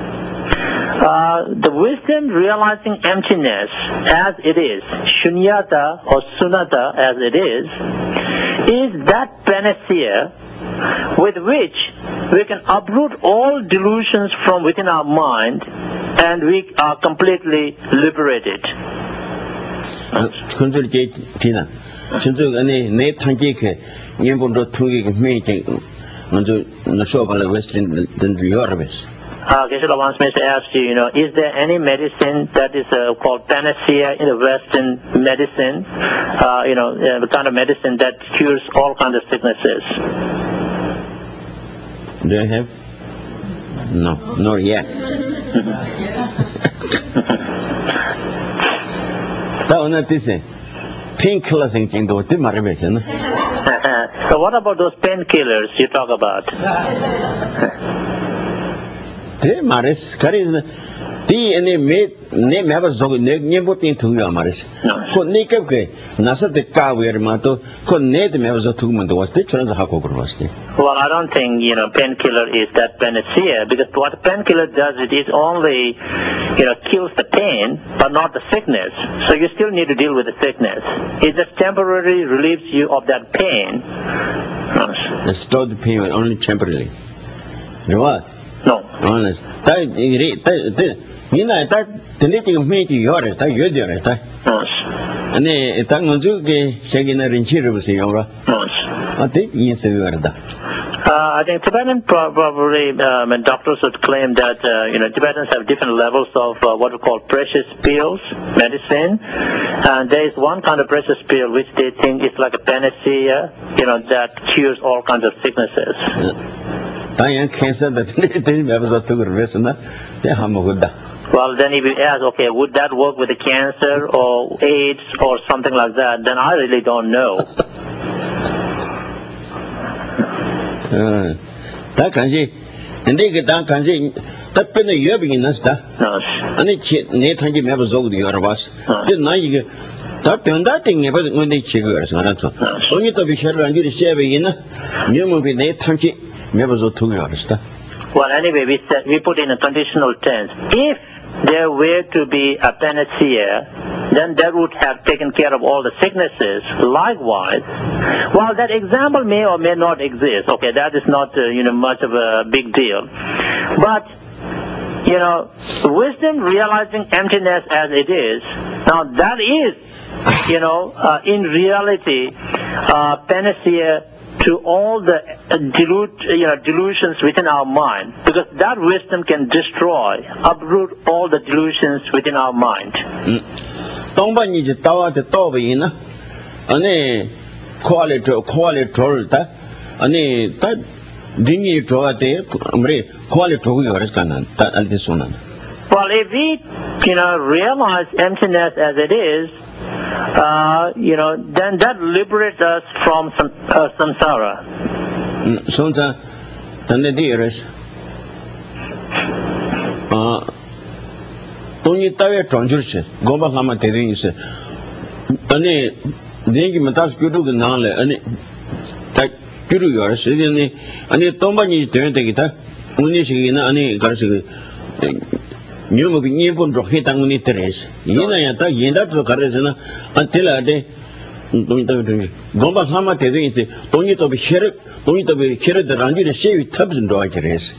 the wisdom realizing emptiness as it is, shunyata or sunnata as it is that panacea with which we can uproot all delusions from within our mind and we are completely liberated. Geshe-la wants me to ask you, is there any medicine that is called panacea in the Western medicine? The kind of medicine that cures all kinds of sicknesses. Do you have? No, not yet. So what about those painkillers you talk about? Well, I don't think, painkiller is that panacea, because what painkiller does, it only, kills the pain, but not the sickness. So you still need to deal with the sickness. It just temporarily relieves you of that pain. Stop the pain only temporarily. You know what? No. honest. That anything made yours, that you're there. And then Tangozuki, shaking a rinchi was your. I think yes, you are that. I think Tibetan probably, doctors would claim that, Tibetans have different levels of what we call precious pills, medicine. And there is one kind of precious pill which they think is like a panacea, that cures all kinds of sicknesses. Cancer that well, then if you ask, okay, would that work with the cancer or AIDS or something like that, then I really don't know. That can see, and they get down can see that penny you're beginning us that. And it's Nathan members of the Yorubas. Didn't I get that thing when they chiggers? Only to be sure and you share in you will be Nathan members of 2 years. Well, anyway, we put in a conditional tense. If there were to be a panacea, then that would have taken care of all the sicknesses. Likewise, while that example may or may not exist, okay, that is not much of a big deal. But wisdom realizing emptiness as it is, now that is, in reality, panacea to all the delusions within our mind, because that wisdom can destroy, uproot all the delusions within our mind. Well, if we, realize emptiness as it is, then that liberates us from samsara. You will be never rocket on the terrace. Yenda to Carezana until a day. Gomba Hama Tedin, don't you to be here, don't you to be here the Rangi shave tubs and dog race.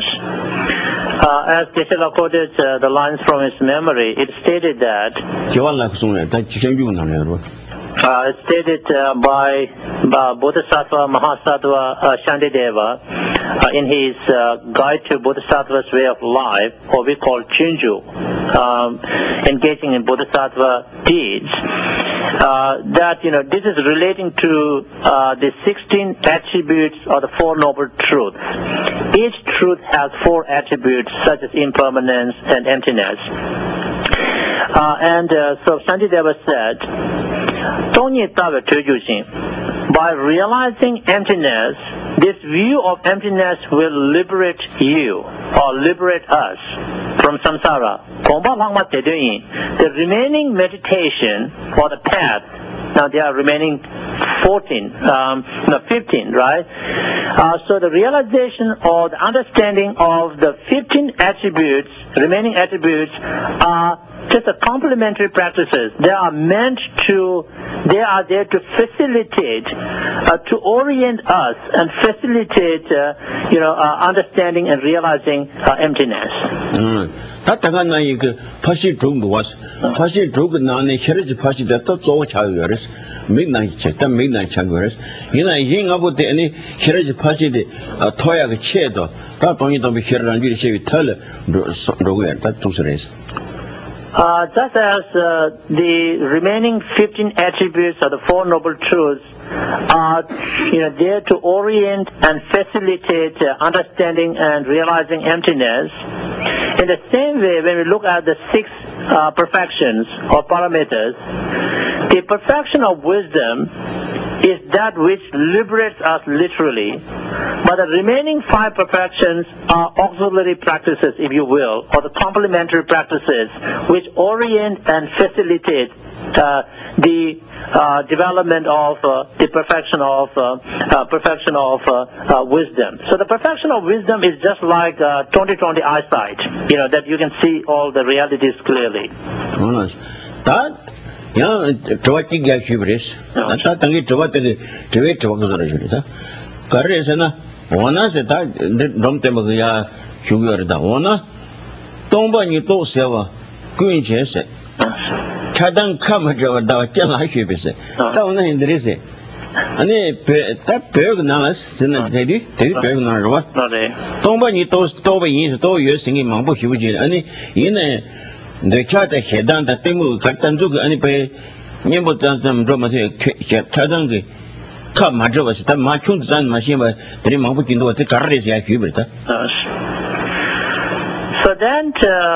As Geshe-la quoted the lines from his memory, it stated that. It's stated by Bodhisattva Mahasattva Shantideva in his Guide to Bodhisattva's Way of Life, or we call Chunju, engaging in Bodhisattva deeds, that this is relating to the 16 attributes of the Four Noble Truths. Each truth has 4 attributes such as impermanence and emptiness. So Shantideva said, by realizing emptiness, this view of emptiness will liberate you or liberate us from samsara. The remaining meditation or the path, now there are remaining 15, right? So the realization or the understanding of the 15 attributes, remaining attributes, are just a complementary practices. They are there to facilitate, to orient us and facilitate, understanding and realizing emptiness. Midnight chagres. Ying about any carriage party, a toya chedo, that only don't be here and you say, tell that to race. Just as the remaining 15 attributes of the Four Noble Truths are there to orient and facilitate understanding and realizing emptiness, in the same way, when we look at the 6 perfections or parameters, the perfection of wisdom is that which liberates us literally, but the remaining 5 perfections are auxiliary practices, if you will, or the complementary practices which orient and facilitate the development of the perfection of wisdom. So the perfection of wisdom is just like 20/20 eyesight, that you can see all the realities clearly. Yeah, Tawaki Gashibris. I thought I get to what the Tawak Carresana, one as a Dom Temagia, 죽여다 오나 동반이 또 세워 군체세 차단 카마저다 견라시비세 다오나 인드리세 아니 딱 배우고 나왔어 진짜 되게 배우고 나와 동반이 또 인스 또 여생이 망보 휴지 아니 얘네 내 차대 해단다 때문에 갖다 주고 아니 배 님부 좀 좀한테 차단게 카 맞아서 다 맞춘 단 마시면 들이 망보 긴도 어떻게 가르려야 휴비다 So then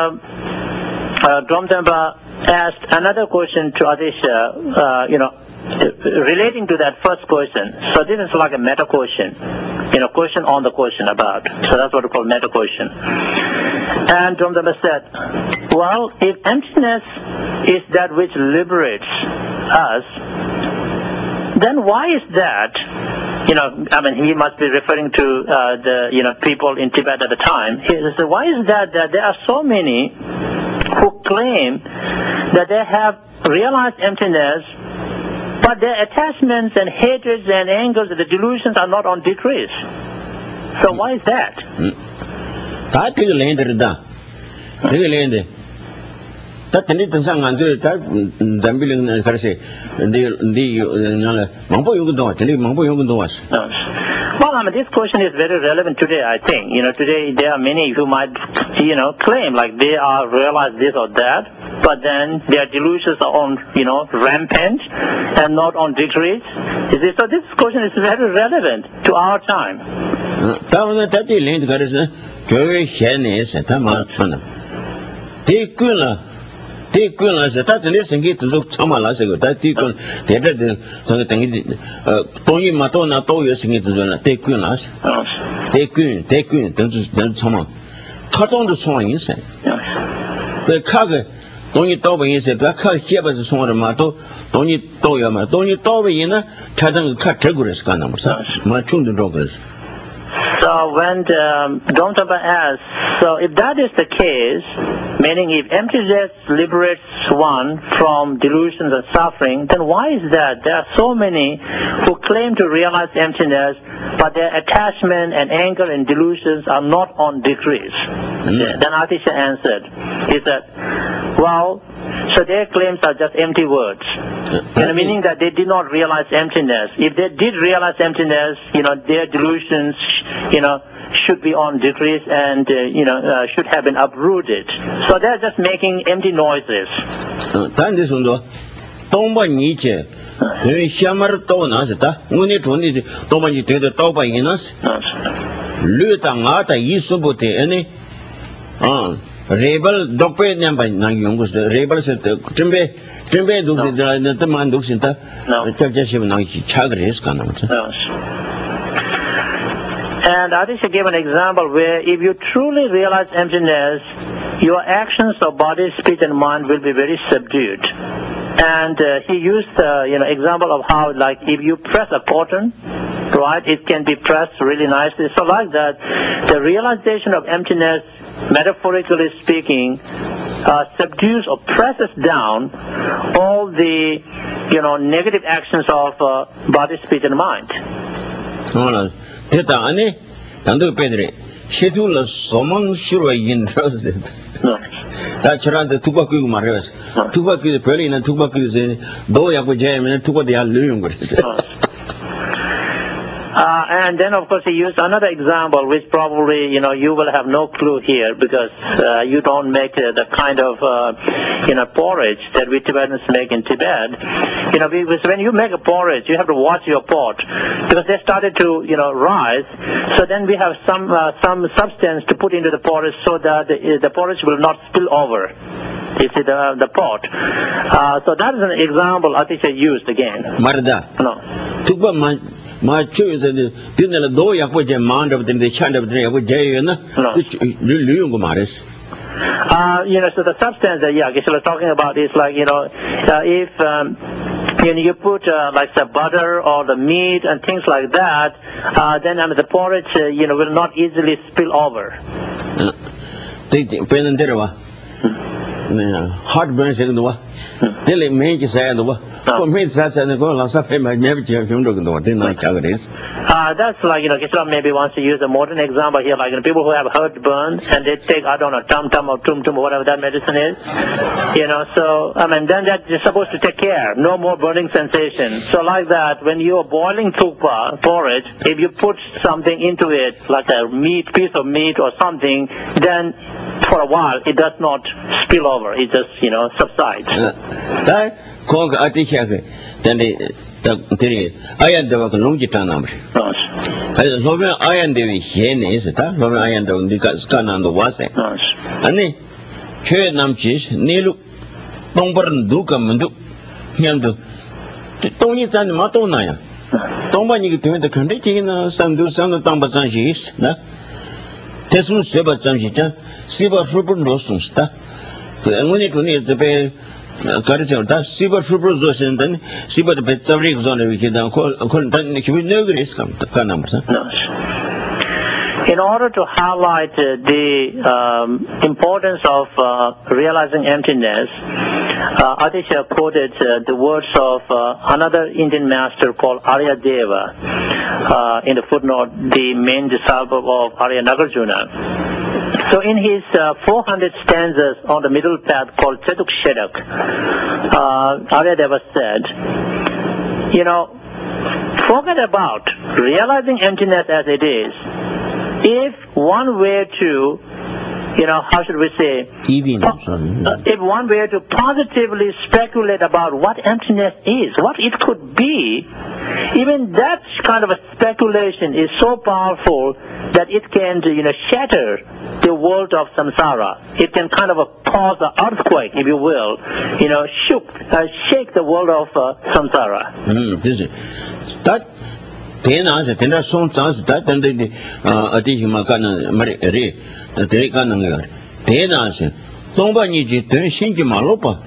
Dromtempa asked another question to Adisha, relating to that first question. So this is like a meta question, question on the question about. So that's what we call meta question. And Dromtempa said, well, if emptiness is that which liberates us, then why is that? He must be referring to the people in Tibet at the time. He said, why is that there are so many who claim that they have realized emptiness, but their attachments and hatreds and angers and the delusions are not on decrease? So why is that? 다 tenitang 안저 다 담빌은 사실 네 망보 요금도 왔지 망보 요금도 왔어. Well, this question is very relevant today, I think. Today there are many who might, claim like they are realized this or that, but then their delusions are on, rampant and not on decrease. So this question is very relevant to our time. 다음에 다시 렌즈 가르쳐 교회 현에서 다 많잖아. 대군라서 다들 생기도 좀 참아라서 다 대군 대대들 저기 당이 돈이 마도나 또 여생기도 전에 대군라서 대군 등 참아 카동도 소원이 있어 그 카게 돈이 또 보이세 그 카게 해봐서 소원을 마도 돈이 또야마 돈이 또 보이나 차등 카 적으려서 가나 무슨 마 충분히 그래서 So when Dromtempa asks, so if that is the case, meaning if emptiness liberates one from delusions and suffering, then why is that there are so many who claim to realize emptiness, but their attachment and anger and delusions are not on decrease? Then Atisha answered, he said, well, so their claims are just empty words, meaning that they did not realize emptiness. If they did realize emptiness, their delusions, should be on decrease and, should have been uprooted. So they're just making empty noises. Rebel dokpe nyamba nang yungus rebel se jembe dusi da man dusi ta jajashi nang chagres kana. And Adisha gave an example where if you truly realize emptiness, your actions of body, speech, and mind will be very subdued. And he used example of how, like, if you press a button, right, it can be pressed really nicely. So like that, the realization of emptiness, metaphorically speaking, subdues or presses down all the, negative actions of body, speech, and mind. 됐다 아니 단도 빼드리 시둘러 소망 싫어 인터스 다 저런데 두 바퀴고 말해서 두 바퀴 별이는 두 바퀴에서 너 야고 제면 두 바퀴 야 르용 그랬어. And then, of course, he used another example, which probably, you will have no clue here because you don't make the kind of, porridge that we Tibetans make in Tibet. Because when you make a porridge, you have to watch your pot because they started to, rise. So then we have some substance to put into the porridge so that the porridge will not spill over. You see the pot. So that is an example Atisha used again. Marda. No. My choice is the door you put your mind of the chant of the Jayana, which you matters. So the substance that Geshe was talking about is like, if you put like the butter or the meat and things like that, then the porridge, will not easily spill over. heartburn saying the what? They make say the what? For me, that's and go last up my never change from the door. Didn't like how it is. That's like, Kisram maybe wants to use a modern example here, like people who have heartburn and they take, I don't know, tum-tum or tum-tum or whatever that medicine is. So, then that you're supposed to take care. No more burning sensation. So like that, when you're boiling thukpa, porridge, if you put something into it, like a piece of meat or something, then for a while it does not spill over. It just, subsides. That called I think then the iron the long gitan. Loven iron the hen is it? Loven iron the scan on the was it? And then Che Namchis, Nilu, Domburn Dukamundu, Yandu, Tony San Matonaya. Tomani to the country, some do some of Tambasanjis, Tesun Seba Sanjita, Siva Super Nosunsta. And when you need to pay Carita, Siva Super Zosin, then Siva the Petsarik on the weekend, we know the risk of the Kanams. In order to highlight the importance of realizing emptiness, Atisha quoted the words of another Indian master called Arya Deva in the footnote, the main disciple of Arya Nagarjuna. So in his 400 stanzas on the middle path called Chetuk Shedak, Arya Deva said, forget about realizing emptiness as it is. If one were to, how should we say, if one were to positively speculate about what emptiness is, what it could be, even that kind of a speculation is so powerful that it can, shatter the world of samsara. It can kind of cause an earthquake, if you will, shake the world of samsara. That Tena song sounds that and the Adihimacana Marie, the Terekananga. Tena, Tomba Niji, Shinki Malopa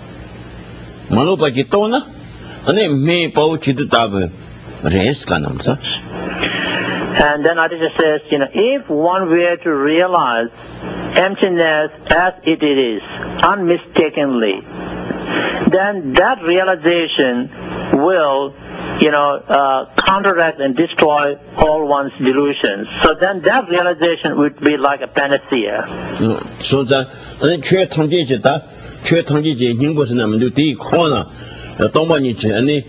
Gitona, and then me poach the table, race canams. And then Aditya says, if one were to realize emptiness as it is, unmistakably, then that realization will counteract and destroy all one's delusions. So then that realization would be like a panacea. So that Chue Tangji, Nimbus and Amandu, the corner, Tomanichi, any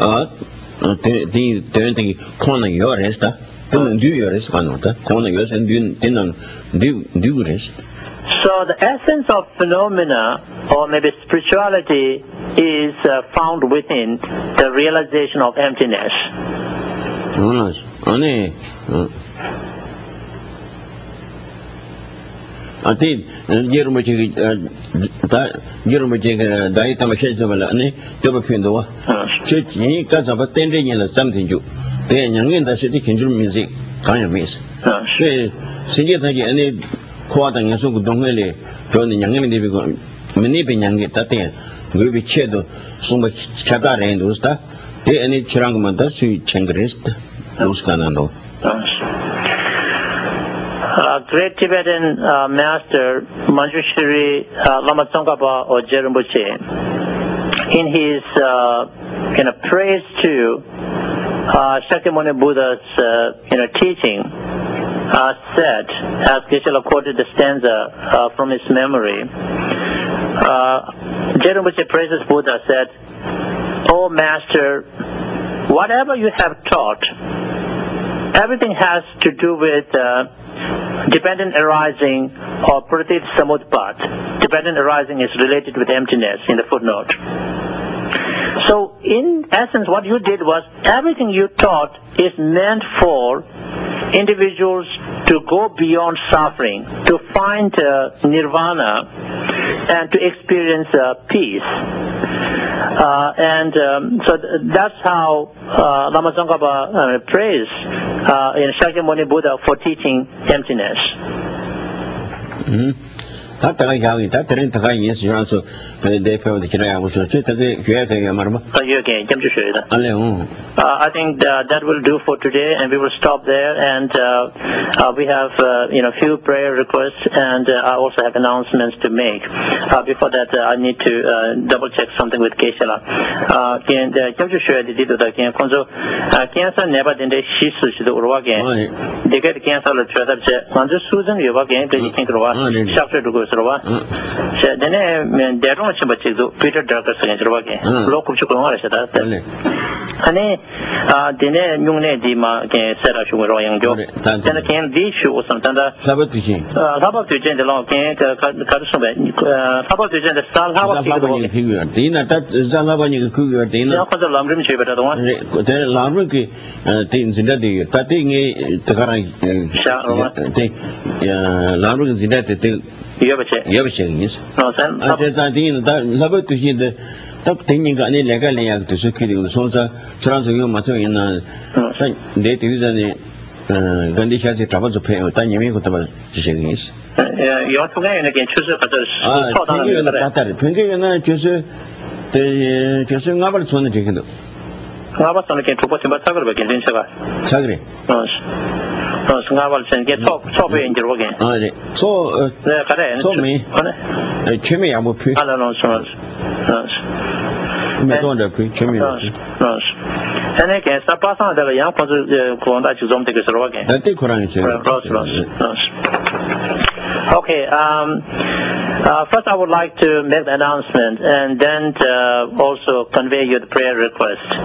the corner your rest, do your rest, corner yours and do rest. So the essence of phenomena, or maybe spirituality, is found within the realization of emptiness. I think Yerumachi Daitamashazavala, Jobapindoa, Church, because of a tending in something you. They are young in the city can do music, kind of miss. Singing any quarter and so don't really join the young individual. Many being young at that day, will be cheered so much Chata and those that they any Chirangamanta, she changrist, those canano. Great Tibetan master Manjushri Lama Tsongkhapa or Jerimbuche, in his praise to Shakyamuni Buddha's teaching, said, as Geshe-la quoted the stanza from his memory, Jerimbuche praises Buddha, said, "O Master, whatever you have taught, everything has to do with dependent arising or pratit samutpat." Dependent arising is related with emptiness in the footnote. So in essence, what you did was everything you taught is meant for individuals to go beyond suffering, to find nirvana, and to experience peace. So that's how Lama Tsongkhapa praised in Shakyamuni Buddha for teaching emptiness. 다 다가 야기 다 들은 다가 인수라서 내 표현이 기라야 무슨 저게 교회가 말마 Okay, jump to show you that. 알레요 I think that will do for today, and we will stop there. And we have, few prayer requests, and I also have announcements to make. Before that, I need to double check something with Keshala. Can jump to show you the can conso cancer never did the shisu to Uruguay. They get cancer the trade conso Susan you again, because you can grow up, chapter to go through. Then they don't much Peter Drucker against Uruguay. Local chocolate. Honey, dinner, Nune Dima can set up with Royal Joe. Then again, these shoes sometimes. How about to change the long can cut how about to change the style? How about the figure? Dina, that is Zalabani Cougar Dina for the Lambrim shape at the one. The Lambriki things in that day, cutting a Lambrim is in that thing. You have a change. No, then I said, I think that love to hear the top thing you got any legal to secure the Sonsa, Transo Maso in date usually Gandhi has trouble to pay or tiny make whatever change. You are forgetting again, choose a Penguin, choose the choosing novel son taken. How about something to put him at Sagre again? Sagre. Snabbles and get top in your again. So, so me, Chimmy, I will preach. I don't know, so and again, stop passing the young person that you don't take us again. That's the Quran. Okay, first I would like to make the announcement and then also convey you the prayer request.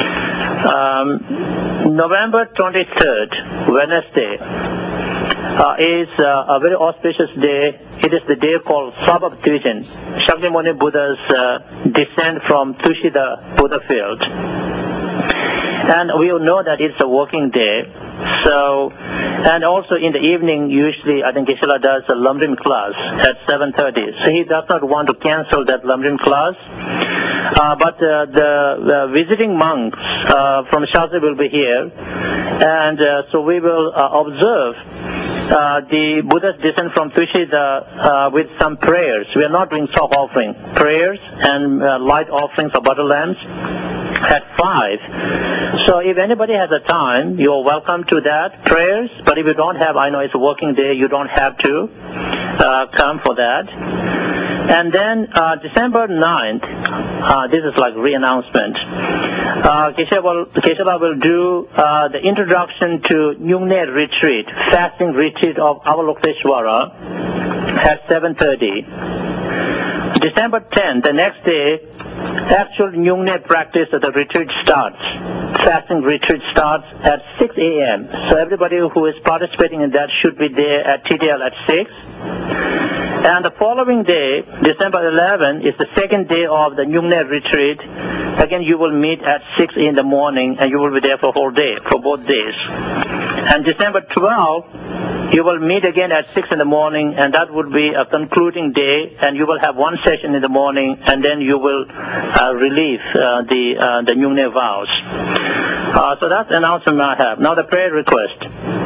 November 23rd, Wednesday, is a very auspicious day. It is the day called Sabbath Division, Shakyamuni Buddha's descent from Tushita Buddha field. And we all know that it's a working day. So, and also in the evening, usually I think Geshe-la does a Lamrim class at 7:30. So he does not want to cancel that Lamrim class. But the visiting monks from Shastra will be here. And so we will observe the Buddha's descent from Tushita with some prayers. We are not doing soft offering. Prayers and light offerings of butter lamps at 5. So if anybody has a time, you are welcome to that, prayers. But if you don't have, I know it's a working day, you don't have to come for that. And then December 9th, this is like re-announcement. Geshe-la will do the introduction to Nyungne retreat, fasting retreat of Avalokiteshvara at 7:30. December 10th, the next day, actual Nyungne practice at the retreat starts. Fasting retreat starts at 6 a.m. So everybody who is participating in that should be there at TTL at 6. And the following day, December 11th, is the second day of the Nyungne retreat. Again, you will meet at 6 in the morning, and you will be there for a whole day, for both days. And December 12th, you will meet again at 6 in the morning, and that would be a concluding day, and you will have one session in the morning, and then you will relieve the Nyungne vows. So that's the announcement I have. Now the prayer request.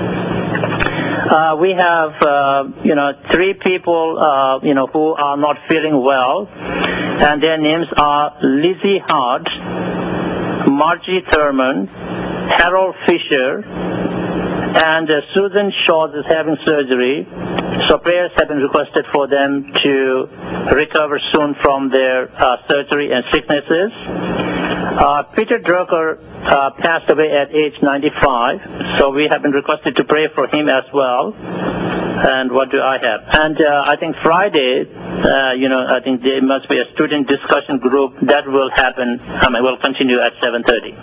We have, 3 people, who are not feeling well, and their names are Lizzie Hart, Margie Thurman, Harold Fisher, and Susan Shaw's is having surgery. So prayers have been requested for them to recover soon from their surgery and sicknesses. Peter Drucker passed away at age 95, so we have been requested to pray for him as well. And what do I have? And I think Friday, I think there must be a student discussion group that will happen. Will continue at 7:30.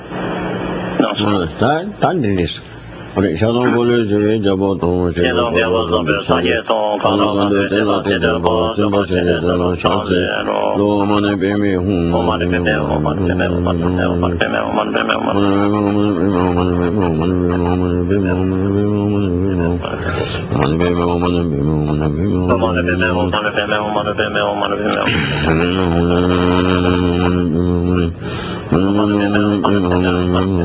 No. Ore shadong bole jwe jabo tong she lo gabo so be sa ye tong ka lo ga de la de bo zhen bo she de lo shang ze lo ma ne be me hu ma ne be me ma ne be me ma ne be me ma ne be me ma ne be me ma ne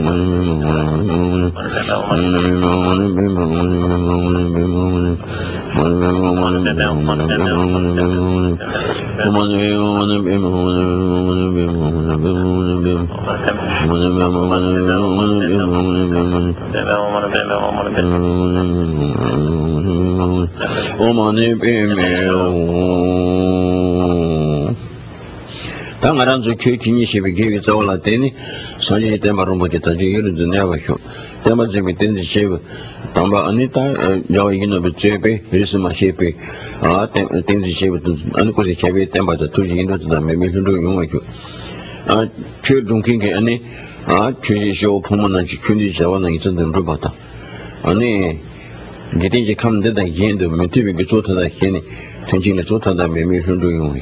be me Tangaranzo Kini Shibi gave it all at any, Sonny Temarum Kitaji, never show. Temazim Tenzi Shiv, Tamba Anita, Joyino Bechepe, Risma Shepe, Tenzi Shiv, Uncosi Chavi, Temba, the two Ginos, the maybe to do you. Children King any, Chuji show Pumana Chuni Shawana is in the Rubata. Ani, getting the come dead again, the material sort of the Henny, changing the sort of the maybe to do you.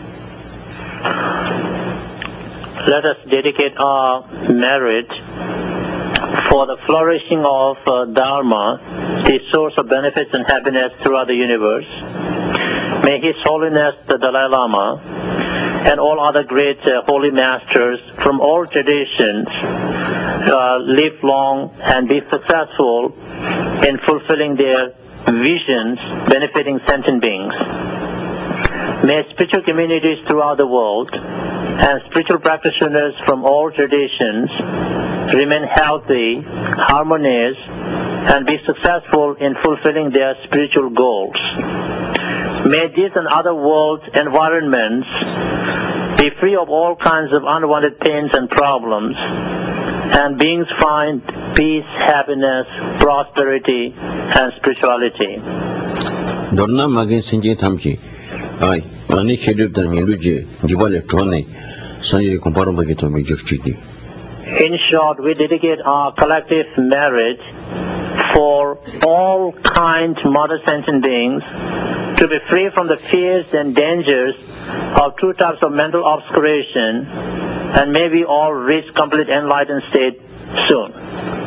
Let us dedicate our merit for the flourishing of Dharma, the source of benefits and happiness throughout the universe. May His Holiness the Dalai Lama and all other great holy masters from all traditions live long and be successful in fulfilling their visions benefiting sentient beings. May spiritual communities throughout the world and spiritual practitioners from all traditions remain healthy, harmonious, and be successful in fulfilling their spiritual goals. May these and other world environments be free of all kinds of unwanted pains and problems, and beings find peace, happiness, prosperity, and spirituality. Dorna Magin Sinji Tamji, Mani Hedu Miluji, Jibale Tone, Sanji comparable to Major Chiki. In short, we dedicate our collective merit for all kind mother sentient beings to be free from the fears and dangers of two types of mental obscuration, and may we all reach complete enlightened state soon.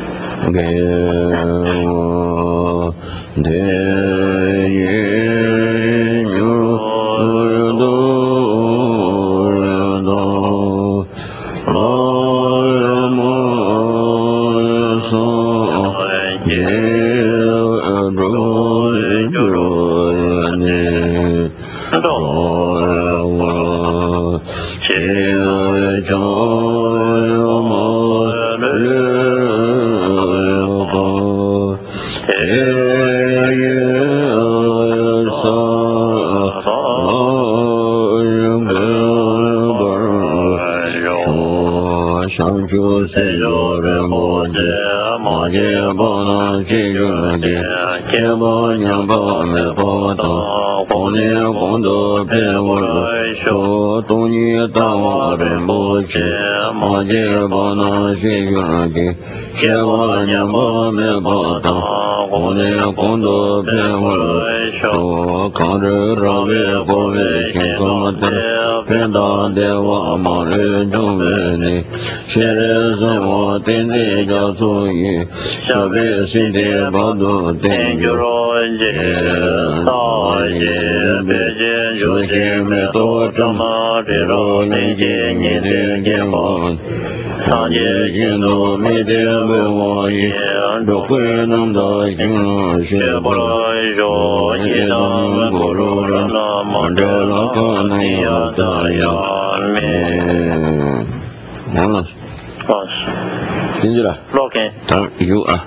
Okay. You are.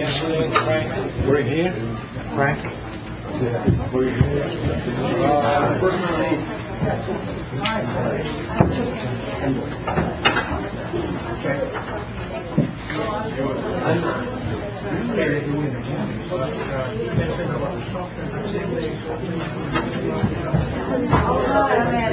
Right here? Frank?